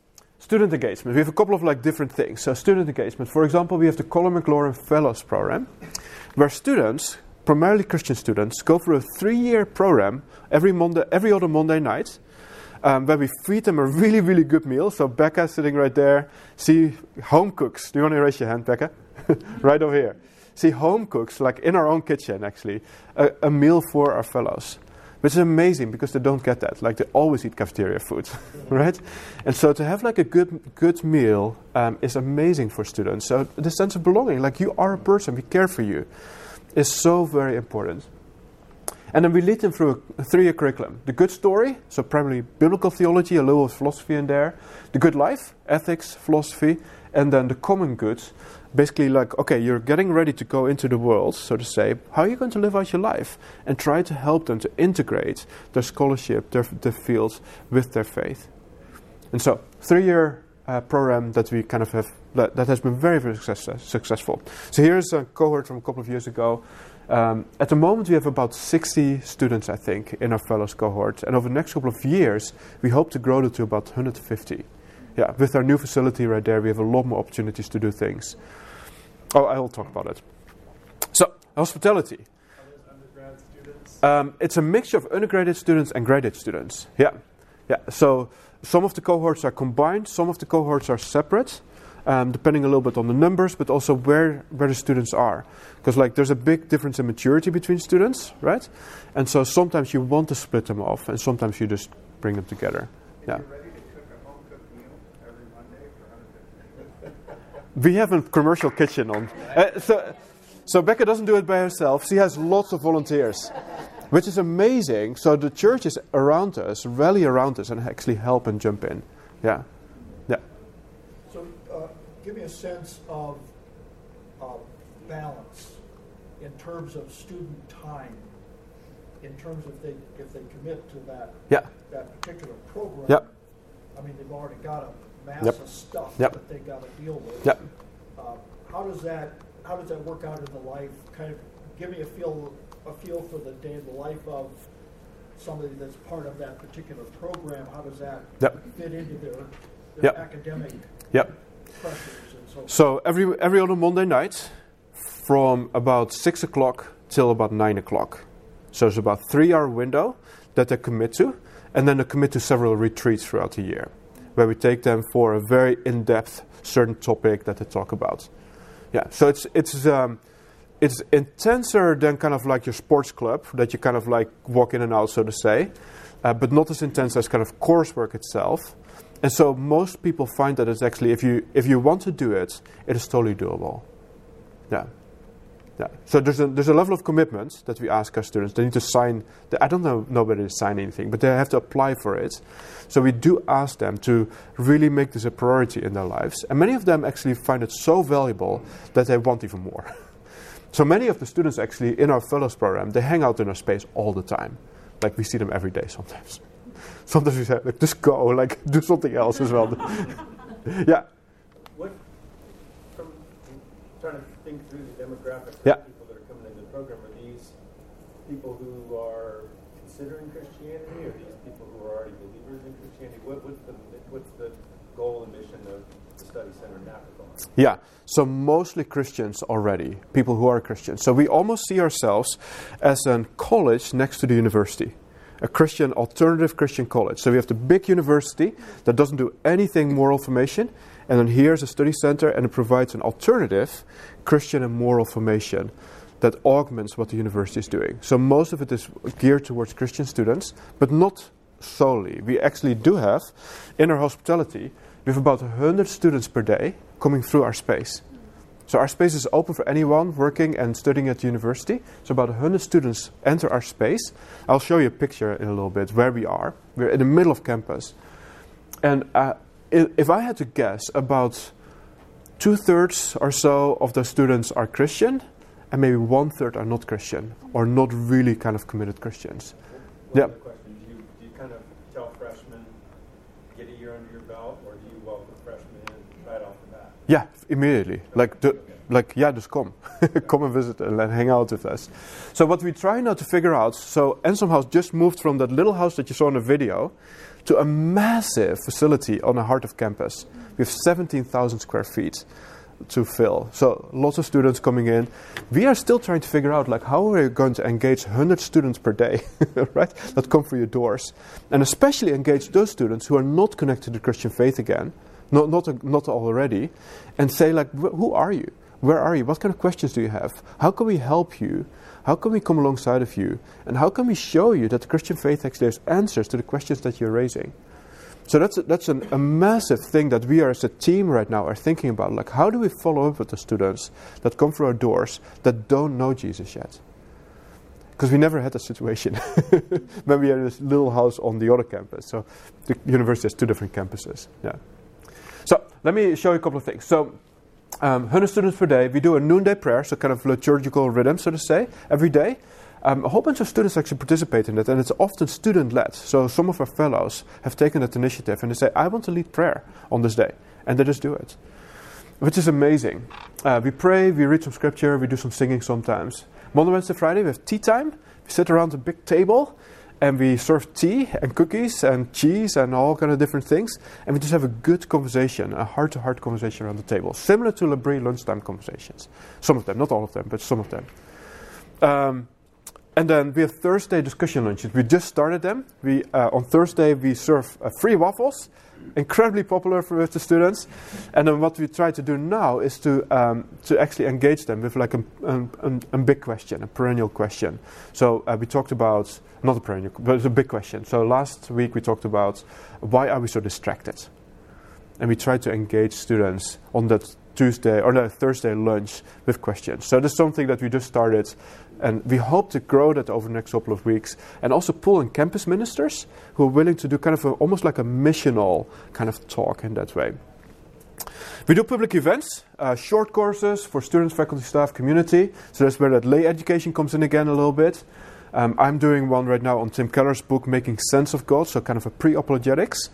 student engagement. We have a couple of like different things. So student engagement, for example, we have the Colin McLaurin Fellows program, where students, primarily Christian students, go through a three-year program every Monday, every other Monday night, um, where we feed them a really, really good meal. So Becca sitting right there. See home cooks. Do you want to raise your hand, Becca? Right over here. See home cooks, like in our own kitchen, actually, a, a meal for our fellows. Which is amazing because they don't get that. Like they always eat cafeteria food, right? And so to have like a good good meal um, is amazing for students. So the sense of belonging, like you are a person, we care for you, is so very important. And then we lead them through a three-year curriculum. The good story, so primarily biblical theology, a little philosophy in there. The good life, ethics, philosophy, and then the common good. Basically like, okay, you're getting ready to go into the world, so to say. How are you going to live out your life? And try to help them to integrate their scholarship, their, their fields, with their faith. And so, three-year uh, program that we kind of have, that, that has been very, very success, successful. So here's a cohort from a couple of years ago. Um, at the moment, we have about sixty students, I think, in our fellows cohort. And over the next couple of years, we hope to grow it to about one hundred fifty. Yeah, with our new facility right there, we have a lot more opportunities to do things. Oh, I will talk about it. So, hospitality. Are those undergrad students? Um, it's a mixture of undergraduate students and graduate students. Yeah, yeah. So some of the cohorts are combined, some of the cohorts are separate, um, depending a little bit on the numbers, but also where where the students are. Because like there's a big difference in maturity between students, right? And so sometimes you want to split them off, and sometimes you just bring them together. Yeah. We have a commercial kitchen on. Uh, so, so Becca doesn't do it by herself. She has lots of volunteers, which is amazing. So the churches around us rally around us and actually help and jump in. Yeah, yeah. So, uh, give me a sense of uh, balance in terms of student time. In terms of they if they commit to that yeah. that particular program. Yep. I mean, they've already got a mass Yep. of stuff Yep. that they got to deal with. Yep. Uh, how does that how does that work out in the life? Kind of give me a feel a feel for the day in the life of somebody that's part of that particular program. How does that Yep. fit into their, their Yep. academic Yep. pressures and so forth? So every every other Monday night, from about six o'clock till about nine o'clock. So it's about three-hour window that they commit to, and then they commit to several retreats throughout the year, where we take them for a very in-depth certain topic that they talk about. Yeah, so it's it's um, it's intenser than kind of like your sports club that you kind of like walk in and out, so to say, uh, but not as intense as kind of coursework itself. And so most people find that it's actually, if you if you want to do it, it is totally doable. Yeah. Yeah. So there's a there's a level of commitment that we ask our students. They need to sign. The, I don't know nobody to sign anything, but they have to apply for it. So we do ask them to really make this a priority in their lives, and many of them actually find it so valuable that they want even more. So many of the students actually in our fellows program, they hang out in our space all the time. Like we see them every day sometimes. Sometimes we say, like, just go, like do something else as well. Yeah. What, from trying to think through the demographics Yeah. of people that are coming into the program, are these people who are considering Christianity, or these people who are already believers in Christianity? What, what's the what's the goal and mission of the study center in that regard? Yeah, so mostly Christians already, people who are Christians. So we almost see ourselves as a college next to the university, a Christian, alternative Christian college. So we have the big university that doesn't do anything moral formation, and then here's a study center, and it provides an alternative Christian and moral formation that augments what the university is doing. So most of it is geared towards Christian students, but not solely. We actually do have, in our hospitality, we have about one hundred students per day coming through our space. So our space is open for anyone working and studying at the university. So about one hundred students enter our space. I'll show you a picture in a little bit where we are. We're in the middle of campus. And uh, if I had to guess, about two-thirds or so of the students are Christian, and maybe one-third are not Christian, or not really kind of committed Christians. One Yeah. other question. Do you, do you kind of tell freshmen, get a year under your belt, or do you welcome freshmen in right off the bat? Yeah, immediately. Like the like, yeah, just come. Come and visit and hang out with us. So what we try now to figure out, so Anselm House just moved from that little house that you saw in the video to a massive facility on the heart of campus. We have seventeen thousand square feet to fill. So lots of students coming in. We are still trying to figure out, like, how are we going to engage one hundred students per day, right, that come through your doors. And especially engage those students who are not connected to the Christian faith again, not not not already, and say, like, who are you? Where are you? What kind of questions do you have? How can we help you? How can we come alongside of you? And how can we show you that the Christian faith actually has answers to the questions that you're raising? So that's a, that's an, a massive thing that we are as a team right now are thinking about. Like, how do we follow up with the students that come through our doors that don't know Jesus yet? Because we never had that situation when we had this little house on the other campus. So the university has two different campuses. Yeah. So let me show you a couple of things. So um, one hundred students per day. We do a noonday prayer, so kind of liturgical rhythm, so to say, every day. Um, a whole bunch of students actually participate in it, and it's often student-led. So some of our fellows have taken that initiative, and they say, I want to lead prayer on this day. And they just do it, which is amazing. Uh, we pray, we read some scripture, we do some singing sometimes. Monday, Wednesday, Friday, we have tea time. We sit around a big table, and we serve tea and cookies and cheese and all kind of different things. And we just have a good conversation, a heart-to-heart conversation around the table. Similar to L'Abri lunchtime conversations. Some of them, not all of them, but some of them. Um, And then we have Thursday discussion lunches. We just started them. We uh, on Thursday we serve uh, free waffles, incredibly popular for with the students. And then what we try to do now is to um, to actually engage them with like a, a, a big question, a perennial question. So uh, we talked about not a perennial, but it's a big question. So last week we talked about why are we so distracted, and we try to engage students on that Tuesday or no, Thursday lunch with questions. So that's something that we just started. And we hope to grow that over the next couple of weeks, and also pull in campus ministers who are willing to do kind of a, almost like a missional kind of talk in that way. We do public events, uh, short courses for students, faculty, staff, community. So that's where that lay education comes in again a little bit. Um, I'm doing one right now on Tim Keller's book, Making Sense of God, so kind of a pre-apologetics.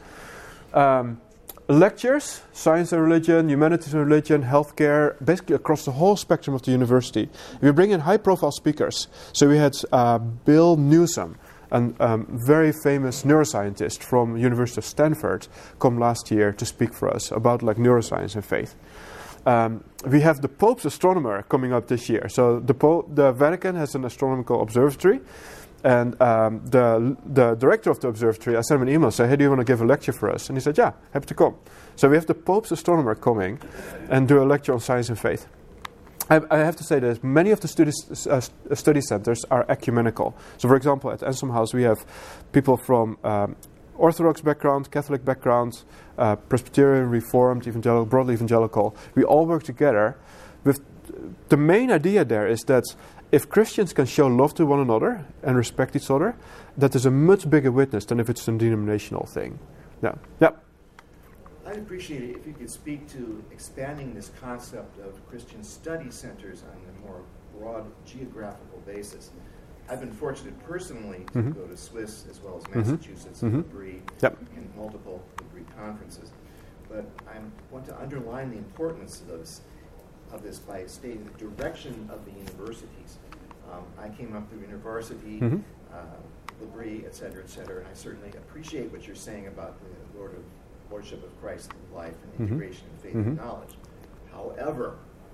Um, Lectures, science and religion, humanities and religion, healthcare, basically across the whole spectrum of the university. We bring in high-profile speakers. So we had uh, Bill Newsom, a um, very famous neuroscientist from University of Stanford, come last year to speak for us about like neuroscience and faith. Um, we have the Pope's astronomer coming up this year. So the, po- the Vatican has an astronomical observatory. And um, the the director of the observatory, I sent him an email, said, hey, do you want to give a lecture for us? And he said, yeah, happy to come. So we have the Pope's astronomer coming and do a lecture on science and faith. I, I have to say that many of the studies, uh, study centers are ecumenical. So for example, at Anselm House, we have people from um, Orthodox background, Catholic background, uh, Presbyterian, Reformed, evangelical, broadly evangelical. We all work together. With the main idea there is that if Christians can show love to one another and respect each other, that is a much bigger witness than if it's a denominational thing. Yeah. Yeah. I'd appreciate it if you could speak to expanding this concept of Christian study centers on a more broad geographical basis. I've been fortunate personally to mm-hmm. go to Swiss as well as Massachusetts mm-hmm. and L'Abri yep. and multiple L'Abri conferences. But I want to underline the importance of this. of this by stating the direction of the universities. Um, I came up through university, mm-hmm. uh, L'Abri, et cetera, et cetera, and I certainly appreciate what you're saying about the Lord of, Lordship of Christ in life and mm-hmm. integration of faith mm-hmm. and knowledge. However,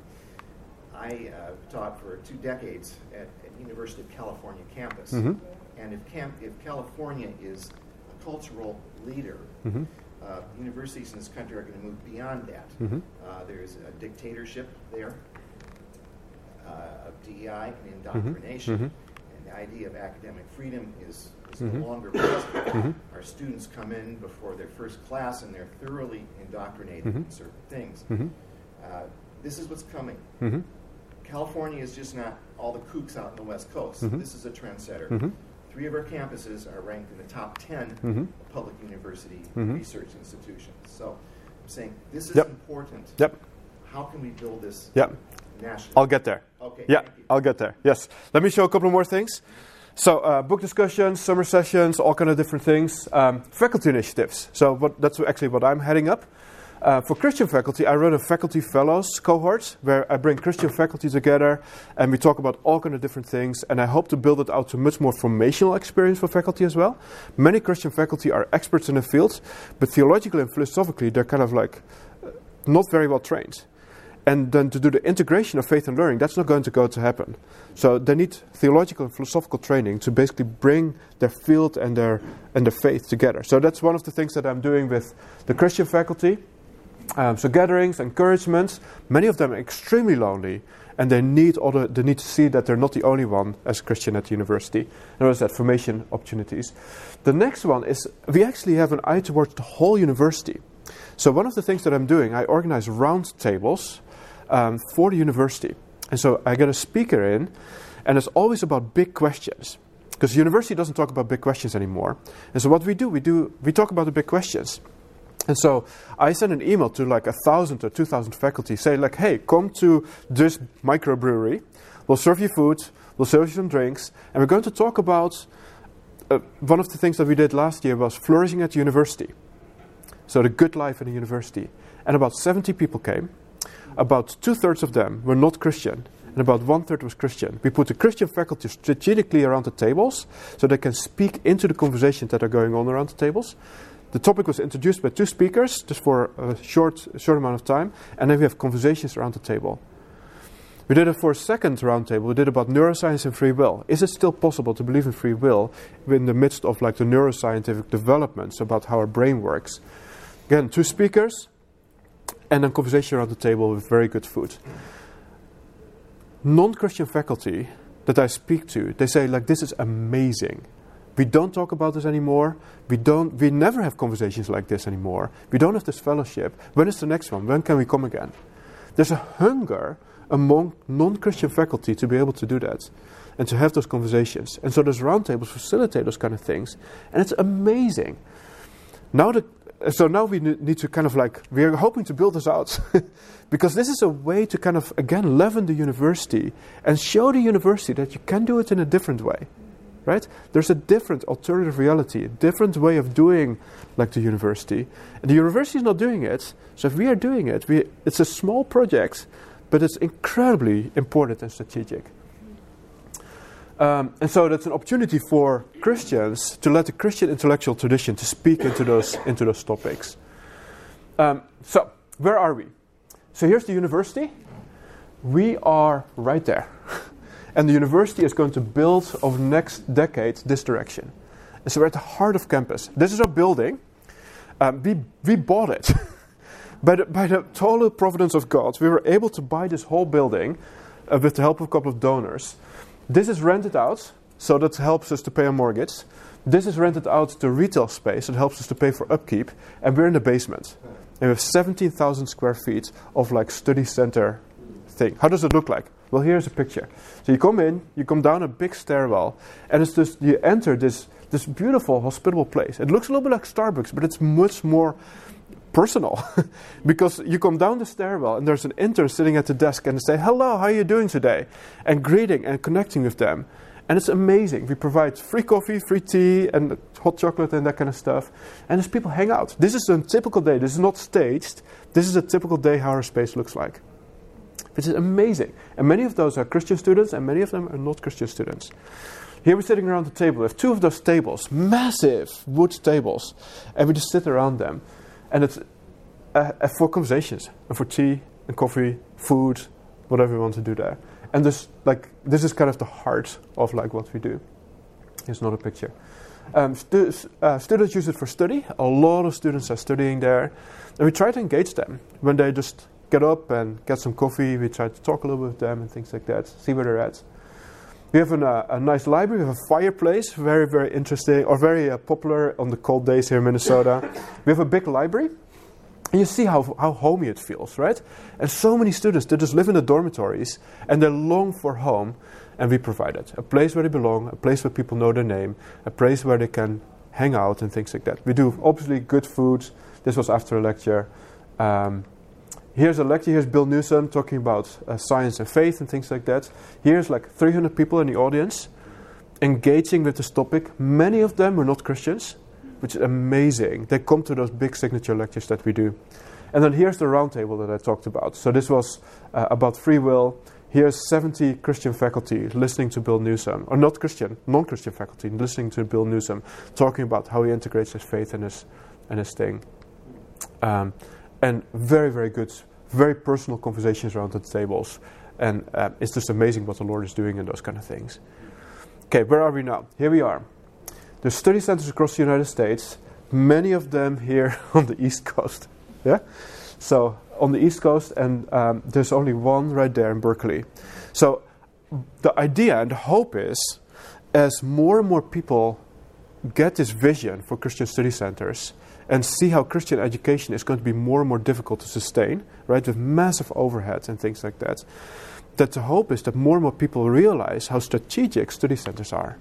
I uh, taught for two decades at, at University of California campus, mm-hmm. and if, camp, if California is a cultural leader, mm-hmm. Uh, universities in this country are going to move beyond that. Mm-hmm. Uh, there's a dictatorship there uh, of D E I and indoctrination. Mm-hmm. And the idea of academic freedom is, is mm-hmm. no longer possible. Mm-hmm. Our students come in before their first class and they're thoroughly indoctrinated mm-hmm. in certain things. Mm-hmm. Uh, this is what's coming. Mm-hmm. California is just not all the kooks out in the West Coast. Mm-hmm. This is a trendsetter. Mm-hmm. Three of our campuses are ranked in the top ten mm-hmm. public university mm-hmm. research institutions. So I'm saying this is yep. important. Yep. How can we build this yep. nationally? I'll get there. Okay. Yeah, thank you. I'll get there. Yes. Let me show a couple more things. So uh, book discussions, summer sessions, all kind of different things. Um, faculty initiatives. So what, that's actually what I'm heading up. Uh, for Christian faculty, I run a faculty fellows cohort where I bring Christian faculty together and we talk about all kind of different things, and I hope to build it out to much more formational experience for faculty as well. Many Christian faculty are experts in the field, but theologically and philosophically they're kind of like uh, not very well trained. And then to do the integration of faith and learning, that's not going to go to happen. So they need theological and philosophical training to basically bring their field and their and their faith together. So that's one of the things that I'm doing with the Christian faculty. Um, so gatherings, encouragements, many of them are extremely lonely, and they need other, they need to see that they're not the only one as Christian at the university. And there's that formation opportunities. The next one is we actually have an eye towards the whole university. So one of the things that I'm doing, I organize round tables um, for the university. And so I get a speaker in, and it's always about big questions. Because the university doesn't talk about big questions anymore. And so what we do, we do, we talk about the big questions. And so I send an email to like a thousand or two thousand faculty, say like, hey, come to this microbrewery. We'll serve you food, we'll serve you some drinks, and we're going to talk about uh, one of the things that we did last year was flourishing at the university. So the good life in the university. And about seventy people came. About two-thirds of them were not Christian, and about one-third was Christian. We put the Christian faculty strategically around the tables so they can speak into the conversations that are going on around the tables. The topic was introduced by two speakers, just for a short, short amount of time, and then we have conversations around the table. We did it for a second round table. We did about neuroscience and free will. Is it still possible to believe in free will in the midst of like the neuroscientific developments about how our brain works? Again, two speakers, and then conversation around the table with very good food. Non-Christian faculty that I speak to, they say like, this is amazing. We don't talk about this anymore. We don't. We never have conversations like this anymore. We don't have this fellowship. When is the next one? When can we come again? There's a hunger among non-Christian faculty to be able to do that and to have those conversations. And so those roundtables facilitate those kind of things. And it's amazing. Now the, so now we need to kind of like, we are hoping to build this out because this is a way to kind of, again, leaven the university and show the university that you can do it in a different way. Right? There's a different alternative reality, a different way of doing like the university. And the university is not doing it. So if we are doing it, we, it's a small project, but it's incredibly important and strategic. Um, and so that's an opportunity for Christians to let the Christian intellectual tradition to speak into those, into those topics. Um, so where are we? So here's the university. We are right there. And the university is going to build over the next decade this direction. And so we're at the heart of campus. This is our building. Um, we, we bought it. by, the, by the total providence of God, we were able to buy this whole building uh, with the help of a couple of donors. This is rented out, so that helps us to pay our mortgage. This is rented out to retail space, that helps us to pay for upkeep. And we're in the basement. And we have seventeen thousand square feet of like study center thing. How does it look like? Well, here's a picture. So you come in, you come down a big stairwell, and it's just, you enter this, this beautiful, hospitable place. It looks a little bit like Starbucks, but it's much more personal. Because you come down the stairwell, and there's an intern sitting at the desk, and they say, hello, how are you doing today? And greeting and connecting with them. And it's amazing. We provide free coffee, free tea, and hot chocolate and that kind of stuff. And as people hang out. This is a typical day. This is not staged. This is a typical day how our space looks like. Which is amazing. And many of those are Christian students, and many of them are not Christian students. Here we're sitting around the table. We have two of those tables, massive wood tables, and we just sit around them. And it's uh, for conversations, and for tea, and coffee, food, whatever we want to do there. And this, like, this is kind of the heart of like what we do. Here's another picture. Um, stu- uh, students use it for study. A lot of students are studying there. And we try to engage them when they just get up and get some coffee. We try to talk a little bit with them and things like that, see where they're at. We have an, uh, a nice library. We have a fireplace, very, very interesting, or very uh, popular on the cold days here in Minnesota. We have a big library. And you see how how homey it feels, right? And so many students, they just live in the dormitories, and they long for home, and we provide it. A place where they belong, a place where people know their name, a place where they can hang out and things like that. We do, obviously, good food. This was after a lecture. Um, Here's a lecture. Here's Bill Newsom talking about uh, science and faith and things like that. Here's like three hundred people in the audience engaging with this topic. Many of them were not Christians, which is amazing. They come to those big signature lectures that we do. And then here's the roundtable that I talked about. So this was uh, about free will. Here's seventy Christian faculty listening to Bill Newsom, or not Christian, non-Christian faculty listening to Bill Newsom, talking about how he integrates his faith and his and his thing. Um, and very, very good, very personal conversations around the tables. And uh, it's just amazing what the Lord is doing in those kind of things. Okay, where are we now? Here we are. There's study centers across the United States, many of them here on the East Coast. Yeah? So on the East Coast, and um, there's only one right there in Berkeley. So the idea and the hope is, as more and more people get this vision for Christian study centers and see how Christian education is going to be more and more difficult to sustain, right, with massive overheads and things like that, that the hope is that more and more people realize how strategic study centers are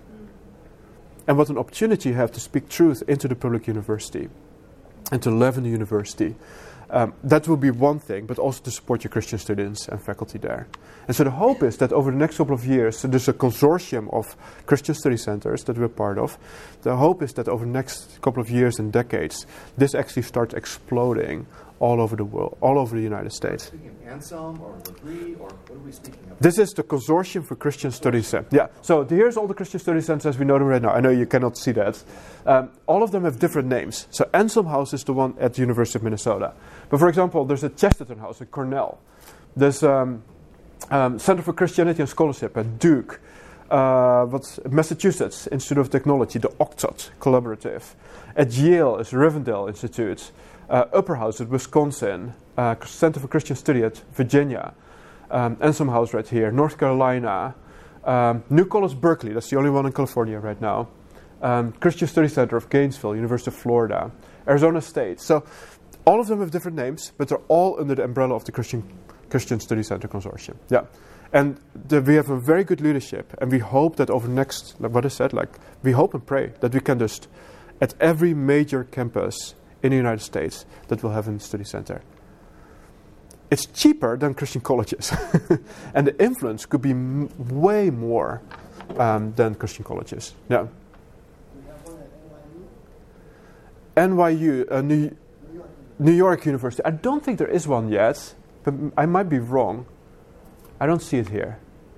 and what an opportunity you have to speak truth into the public university and to live in the university. Um, that will be one thing, but also to support your Christian students and faculty there. And so the hope is that over the next couple of years, so there's a consortium of Christian study centers that we're part of. The hope is that over the next couple of years and decades, this actually starts exploding all over the world, all over the United States. Speaking of Anselm or L'Abri, or what are we speaking of? This is the Consortium for Christian Study Centers. Yeah, so here's all the Christian Study Centers as we know them right now. I know you cannot see that. Um, all of them have different names. So Anselm House is the one at the University of Minnesota. But for example, there's a Chesterton House at Cornell. There's um, um, Center for Christianity and Scholarship at Duke. Uh, what's Massachusetts Institute of Technology, the Octot Collaborative. At Yale is Rivendell Institute. Uh, Upper House at Wisconsin. Uh, Center for Christian Study at Virginia. Um, Anselm House right here. North Carolina. Um, New College Berkeley, that's the only one in California right now. Um, Christian Study Center of Gainesville, University of Florida. Arizona State. So all of them have different names, but they're all under the umbrella of the Christian Christian Study Center Consortium. Yeah. And the, we have a very good leadership, and we hope that over the next, like what I said, like we hope and pray that we can just, at every major campus in the United States, that we'll have a study center. It's cheaper than Christian colleges, and the influence could be m- way more um, than Christian colleges. Yeah. We have one at N Y U. N Y U, uh, New, New York University. I don't think there is one yet, but m- I might be wrong. I don't see it here.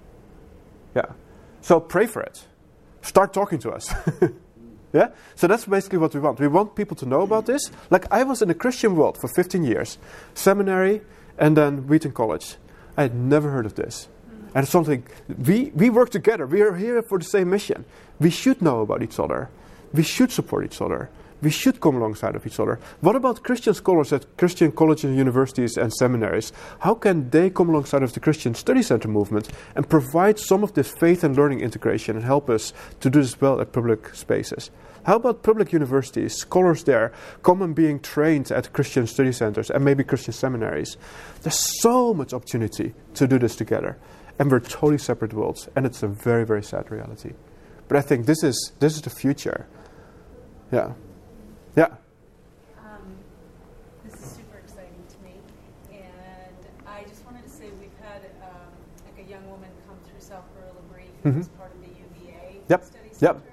Yeah. So pray for it. Start talking to us. Yeah? So that's basically what we want. We want people to know about this. Like I was in the Christian world for fifteen years. Seminary and then Wheaton College. I had never heard of this. And it's something, we, we work together. We are here for the same mission. We should know about each other. We should support each other. We should come alongside of each other. What about Christian scholars at Christian colleges and universities and seminaries? How can they come alongside of the Christian Study Center movement and provide some of this faith and learning integration and help us to do this well at public spaces? How about public universities, scholars there, come and being trained at Christian study centers and maybe Christian seminaries? There's so much opportunity to do this together. And we're totally separate worlds. And it's a very, very sad reality. But I think this is this is the future. Yeah. Yeah. Um, this is super exciting to me. And I just wanted to say we've had um, like a young woman come through Southborough L'Abri who Mhm. was part of the U V A Yep. study Yep. center.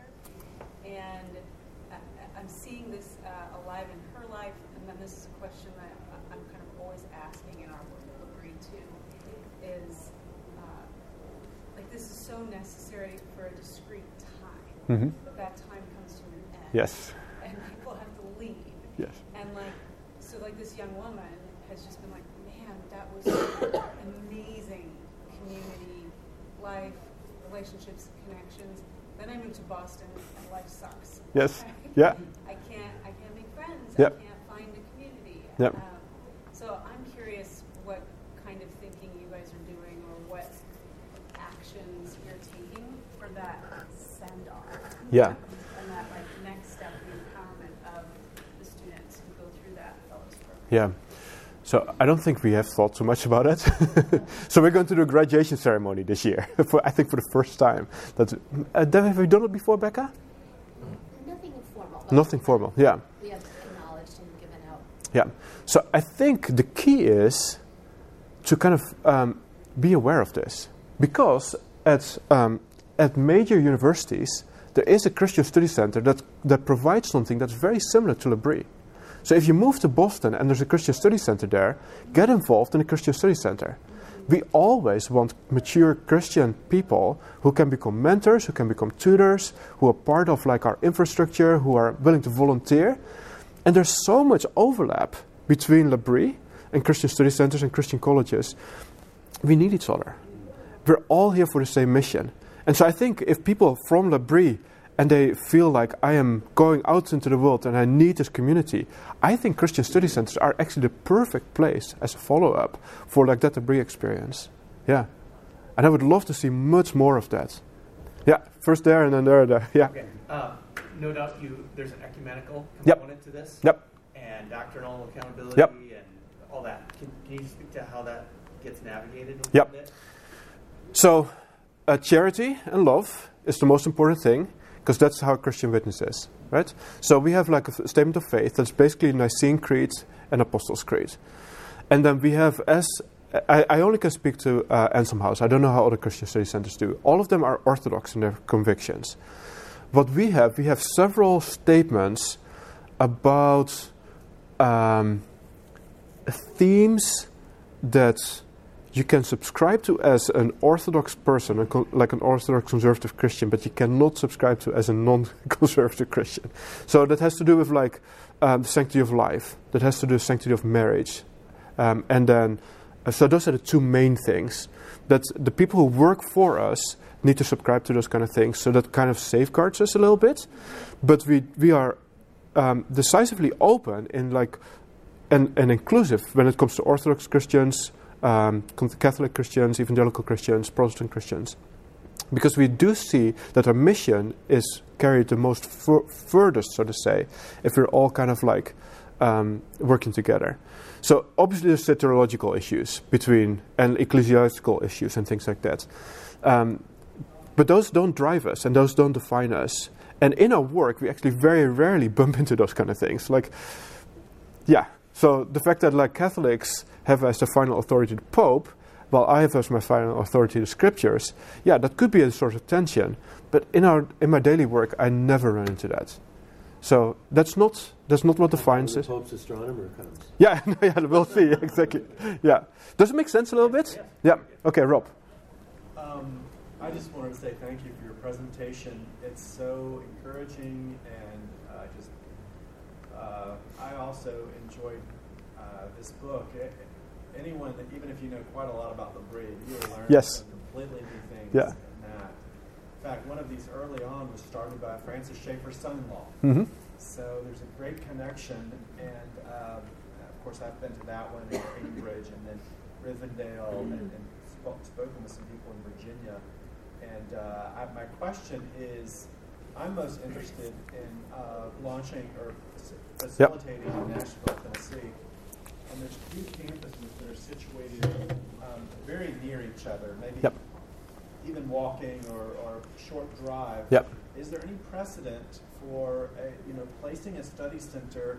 And I, I'm seeing this uh, alive in her life. And then this is a question that I'm kind of always asking in our work at L'Abri too, is uh, like this is so necessary for a discrete time. Mhm. But that time comes to an end. Yes. And people have to leave. Yes. And like, so like this young woman has just been like, man, that was an amazing community, life, relationships, connections. Then I moved to Boston and life sucks. Yes. Yeah. I can't, I can't make friends. Yep. I can't find a community. Yep. Um, so I'm curious what kind of thinking you guys are doing or what actions you're taking for that send off. Yeah. And that like next step in empowerment of the students who go through that fellows program. Yeah. So I don't think we have thought too much about it. So we're going to do a graduation ceremony this year. For, I think for the first time. That's, uh, have we done it before, Becca? Nothing formal. but Nothing formal. Yeah. We have acknowledged and given out. Yeah. So I think the key is to kind of um, be aware of this, because at um, at major universities there is a Christian study center that that provides something that's very similar to L'Abri. So if you move to Boston and there's a Christian Study Center there, get involved in a Christian Study Center. We always want mature Christian people who can become mentors, who can become tutors, who are part of like our infrastructure, who are willing to volunteer. And there's so much overlap between L'Abri and Christian Study Centers and Christian colleges. We need each other. We're all here for the same mission. And so I think if people from L'Abri and they feel like I am going out into the world and I need this community, I think Christian Study Centers are actually the perfect place as a follow-up for like that L'Abri experience. Yeah. And I would love to see much more of that. Yeah, first there and then there. there. Yeah. Okay. Uh, no doubt you there's an ecumenical Yep. component to this. Yep. And doctrinal accountability Yep. and all that. Can, can you speak to how that gets navigated a Yep. little bit? So uh, charity and love is the most important thing, because that's how Christian witness is, right? So we have like a f- statement of faith that's basically Nicene Creed and Apostles' Creed. And then we have, as I, I only can speak to uh, Anselm House. I don't know how other Christian study centers do. All of them are orthodox in their convictions. What we have, we have several statements about um, themes that you can subscribe to as an Orthodox person, a co- like an Orthodox conservative Christian, but you cannot subscribe to as a non-conservative Christian. So that has to do with like um, the sanctity of life. That has to do with sanctity of marriage. Um, and then, uh, so those are the two main things. That the people who work for us need to subscribe to those kind of things. So that kind of safeguards us a little bit. But we we are um, decisively open in like and, and inclusive when it comes to Orthodox Christians, Um, Catholic Christians, Evangelical Christians, Protestant Christians. Because we do see that our mission is carried the most fur- furthest, so to say, if we're all kind of like um, working together. So obviously there's theological issues between, and ecclesiastical issues and things like that. Um, but those don't drive us and those don't define us. And in our work, we actually very rarely bump into those kind of things. Like, yeah. So the fact that like Catholics have as the final authority the Pope, while I have as my final authority the Scriptures, yeah, that could be a sort of tension. But in our in my daily work, I never run into that. So that's not that's not what defines it. The Pope's astronomer comes. Yeah, yeah, we'll see exactly. Yeah, does it make sense a little bit? Yeah. Okay, Rob. Um, I just wanted to say thank you for your presentation. It's so encouraging, and uh, just uh, I also enjoyed uh, this book. It, anyone that, even if you know quite a lot about L'Abri, you will learn Yes. some completely new things Yeah. in that. In fact, one of these early on was started by Francis Schaeffer's son-in-law. Mm-hmm. So there's a great connection, and um, of course I've been to that one in Cambridge and then Rivendell, and, and sp- spoken with some people in Virginia. And uh, I, my question is, I'm most interested in uh, launching or facilitating yep. in Nashville, Tennessee. And there's two campuses that are situated um, very near each other, maybe yep. even walking or, or short drive. Yep. Is there any precedent for a, you know placing a study center,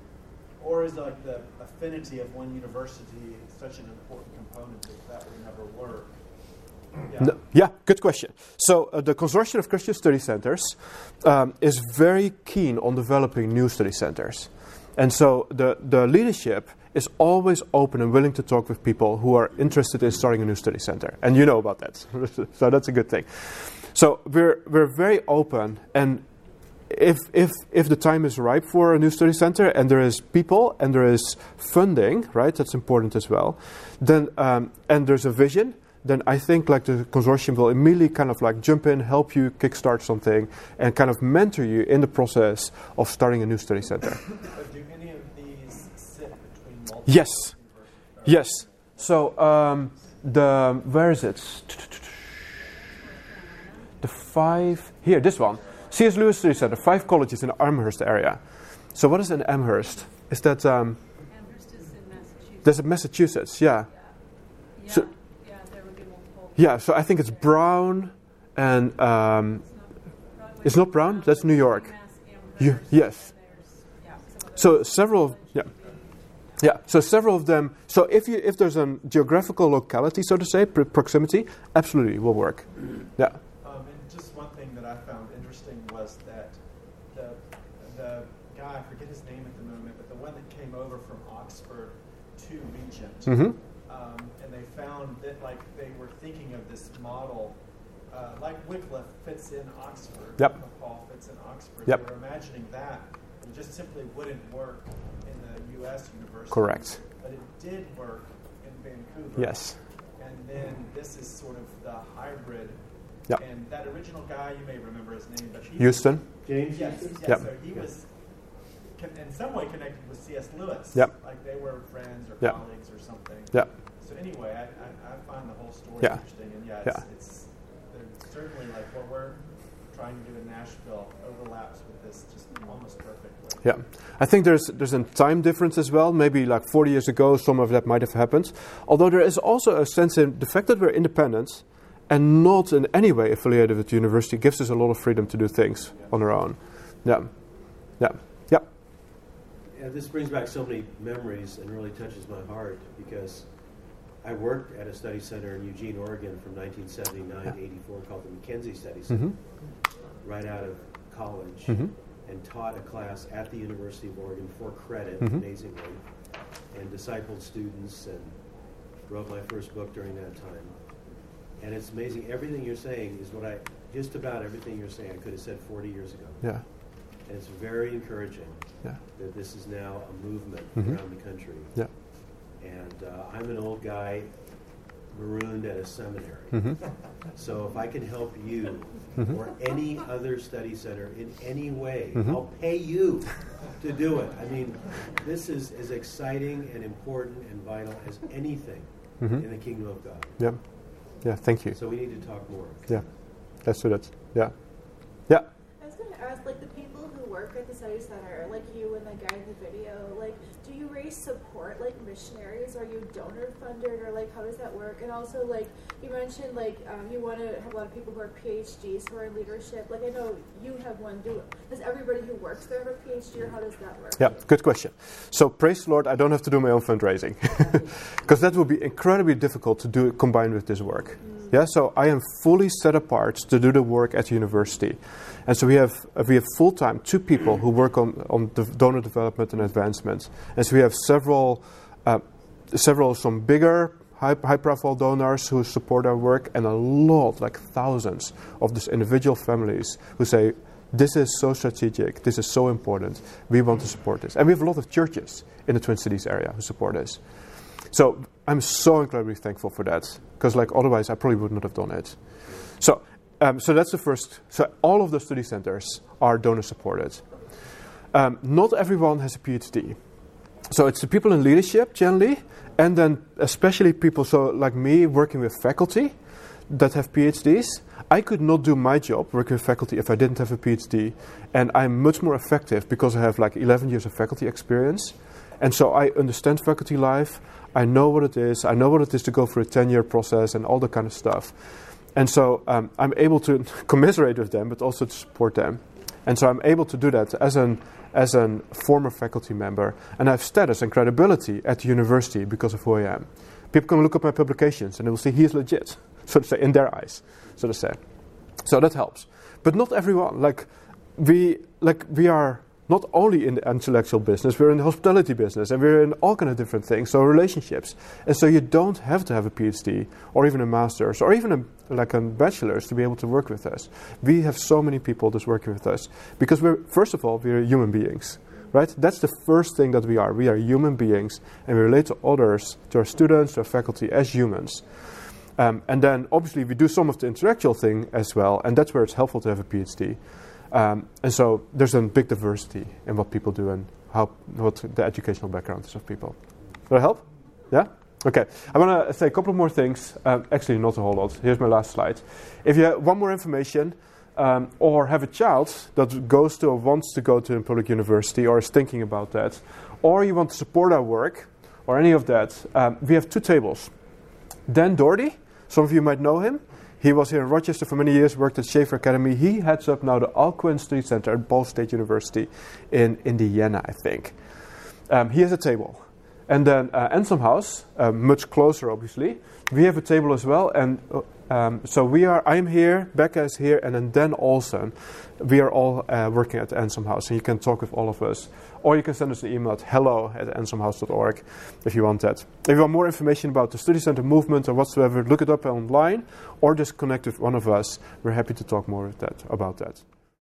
or is like the affinity of one university such an important component that that would never work? Yeah, no, yeah good question. So uh, the Consortium of Christian Study Centers um, is very keen on developing new study centers. And so the, the leadership is always open and willing to talk with people who are interested in starting a new study center. And you know about that. So that's a good thing. So we're we're very open, and if if if the time is ripe for a new study center and there is people and there is funding, right, that's important as well, then um, and there's a vision, then I think like the consortium will immediately kind of like jump in, help you kickstart something, and kind of mentor you in the process of starting a new study center. But do any of these sit between multiple? Yes, yes. So um, the where is it? The five here, this one, C S Lewis Study Center, five colleges in the Amherst area. So what is in Amherst? Is that um, Amherst is in Massachusetts. That's in Massachusetts, yeah. Yeah, So- yeah, there would be multiple. Yeah, so I think it's Brown and um, it's not Brown. That's New York. You, yes. So several, of, yeah, yeah. So several of them. So if you if there's a geographical locality, so to say, pr- proximity, absolutely will work. Yeah. Um, and just one thing that I found interesting was that the the guy, I forget his name at the moment, but the one that came over from Oxford to Regent. Mm-hmm. Um, and they found that like they were thinking of this model, uh, like Wycliffe fits in Oxford, Yep. Paul fits in Oxford. Yep. They were imagining that. It just simply wouldn't work in the U S university. Correct. But it did work in Vancouver. Yes. And then this is sort of the hybrid. Yep. And that original guy, you may remember his name, but he Houston. James Yes, Houston? yes. Yep. So he was con- in some way connected with C S Lewis. Yep. Like they were friends or Yep. colleagues or something. Yeah. So anyway, I, I, I find the whole story Yeah. interesting. And yeah, it's, Yeah. it's they're certainly like what we're trying to do in Nashville overlaps with this just almost perfectly. Yeah, I think there's there's a time difference as well. Maybe like forty years ago, some of that might have happened. Although there is also a sense in the fact that we're independent and not in any way affiliated with the university gives us a lot of freedom to do things Yeah. on our own. Yeah, yeah, yeah. Yeah, this brings back so many memories and really touches my heart because I worked at a study center in Eugene, Oregon from nineteen seventy-nine to eighty-four called the McKenzie Study Center, Mm-hmm. right out of college, Mm-hmm. and taught a class at the University of Oregon for credit, Mhm. amazingly, and discipled students and wrote my first book during that time. And it's amazing. Everything you're saying is what I, just about everything you're saying I could have said forty years ago. Yeah, And it's very encouraging yeah, that this is now a movement Mhm. around the country. yeah. And uh, I'm an old guy marooned at a seminary. Mm-hmm. So if I can help you Mhm. or any other study center in any way, Mhm. I'll pay you to do it. I mean, this is as exciting and important and vital as anything Mhm. in the kingdom of God. Yeah, yeah. Thank you. So we need to talk more. Yeah, let's do that. Yeah, yeah. I was going to ask, like, the people who work at the study center, like you and the guy in the video, like, do you raise support, like, missionaries? Are you donor funded, or, like, how does that work? And also, like, you mentioned, like, um, you want to have a lot of people who are PhDs who are in leadership. Like, I know you have one. Do Does everybody who works there have a PhD, or how does that work? Yeah, good question. So praise the Lord, I don't have to do my own fundraising because that would be incredibly difficult to do combined with this work. Mm. Yeah, so I am fully set apart to do the work at the university, and so we have uh, we have full time two people who work on on the donor development and advancement, and so we have several uh, several some bigger high high profile donors who support our work, and a lot, like thousands, of these individual families who say, this is so strategic, this is so important, we want to support this. And we have a lot of churches in the Twin Cities area who support this. So I'm so incredibly thankful for that, because like otherwise I probably would not have done it. So um, so that's the first. So all of the study centers are donor supported. Um, not everyone has a PhD. So it's the people in leadership generally, and then especially people so like me working with faculty that have PhDs. I could not do my job working with faculty if I didn't have a PhD, and I'm much more effective because I have like eleven years of faculty experience, and so I understand faculty life. I know what it is. I know what it is to go through a ten-year process and all that kind of stuff, and so um, I'm able to commiserate with them, but also to support them, and so I'm able to do that as an as a former faculty member, and I have status and credibility at the university because of who I am. People can look at my publications and they will see he is legit, so to say, in their eyes, so to say. So that helps. But not everyone. Like we like we are not only in the intellectual business, we're in the hospitality business, and we're in all kind of different things, so relationships. And so you don't have to have a PhD or even a master's or even a, like a bachelor's to be able to work with us. We have so many people that's working with us because we're, first of all, we're human beings, right? That's the first thing that we are. We are human beings, and we relate to others, to our students, to our faculty as humans. Um, and then obviously we do some of the intellectual thing as well, and that's where it's helpful to have a PhD. Um, and so there's a big diversity in what people do and how what the educational background is of people. Does that help? Yeah? Okay. I want to say a couple more things. Um, actually, not a whole lot. Here's my last slide. If you want more information um, or have a child that goes to or wants to go to a public university or is thinking about that, or you want to support our work or any of that, um, we have two tables. Dan Doherty, some of you might know him. He was here in Rochester for many years, worked at Schaefer Academy. He heads up now the Alcuin Study Center at Ball State University in Indiana, I think. Um, he has a table. And then uh, Anselm House, uh, much closer, obviously. We have a table as well, and uh, um, so we are. I am here, Becca is here, and then Dan Olsen. We are all uh, working at the Anselm House, and you can talk with all of us. Or you can send us an email at hello at ansomhouse dot org if you want that. If you want more information about the Study Center movement or whatsoever, look it up online, or just connect with one of us. We're happy to talk more with that, about that.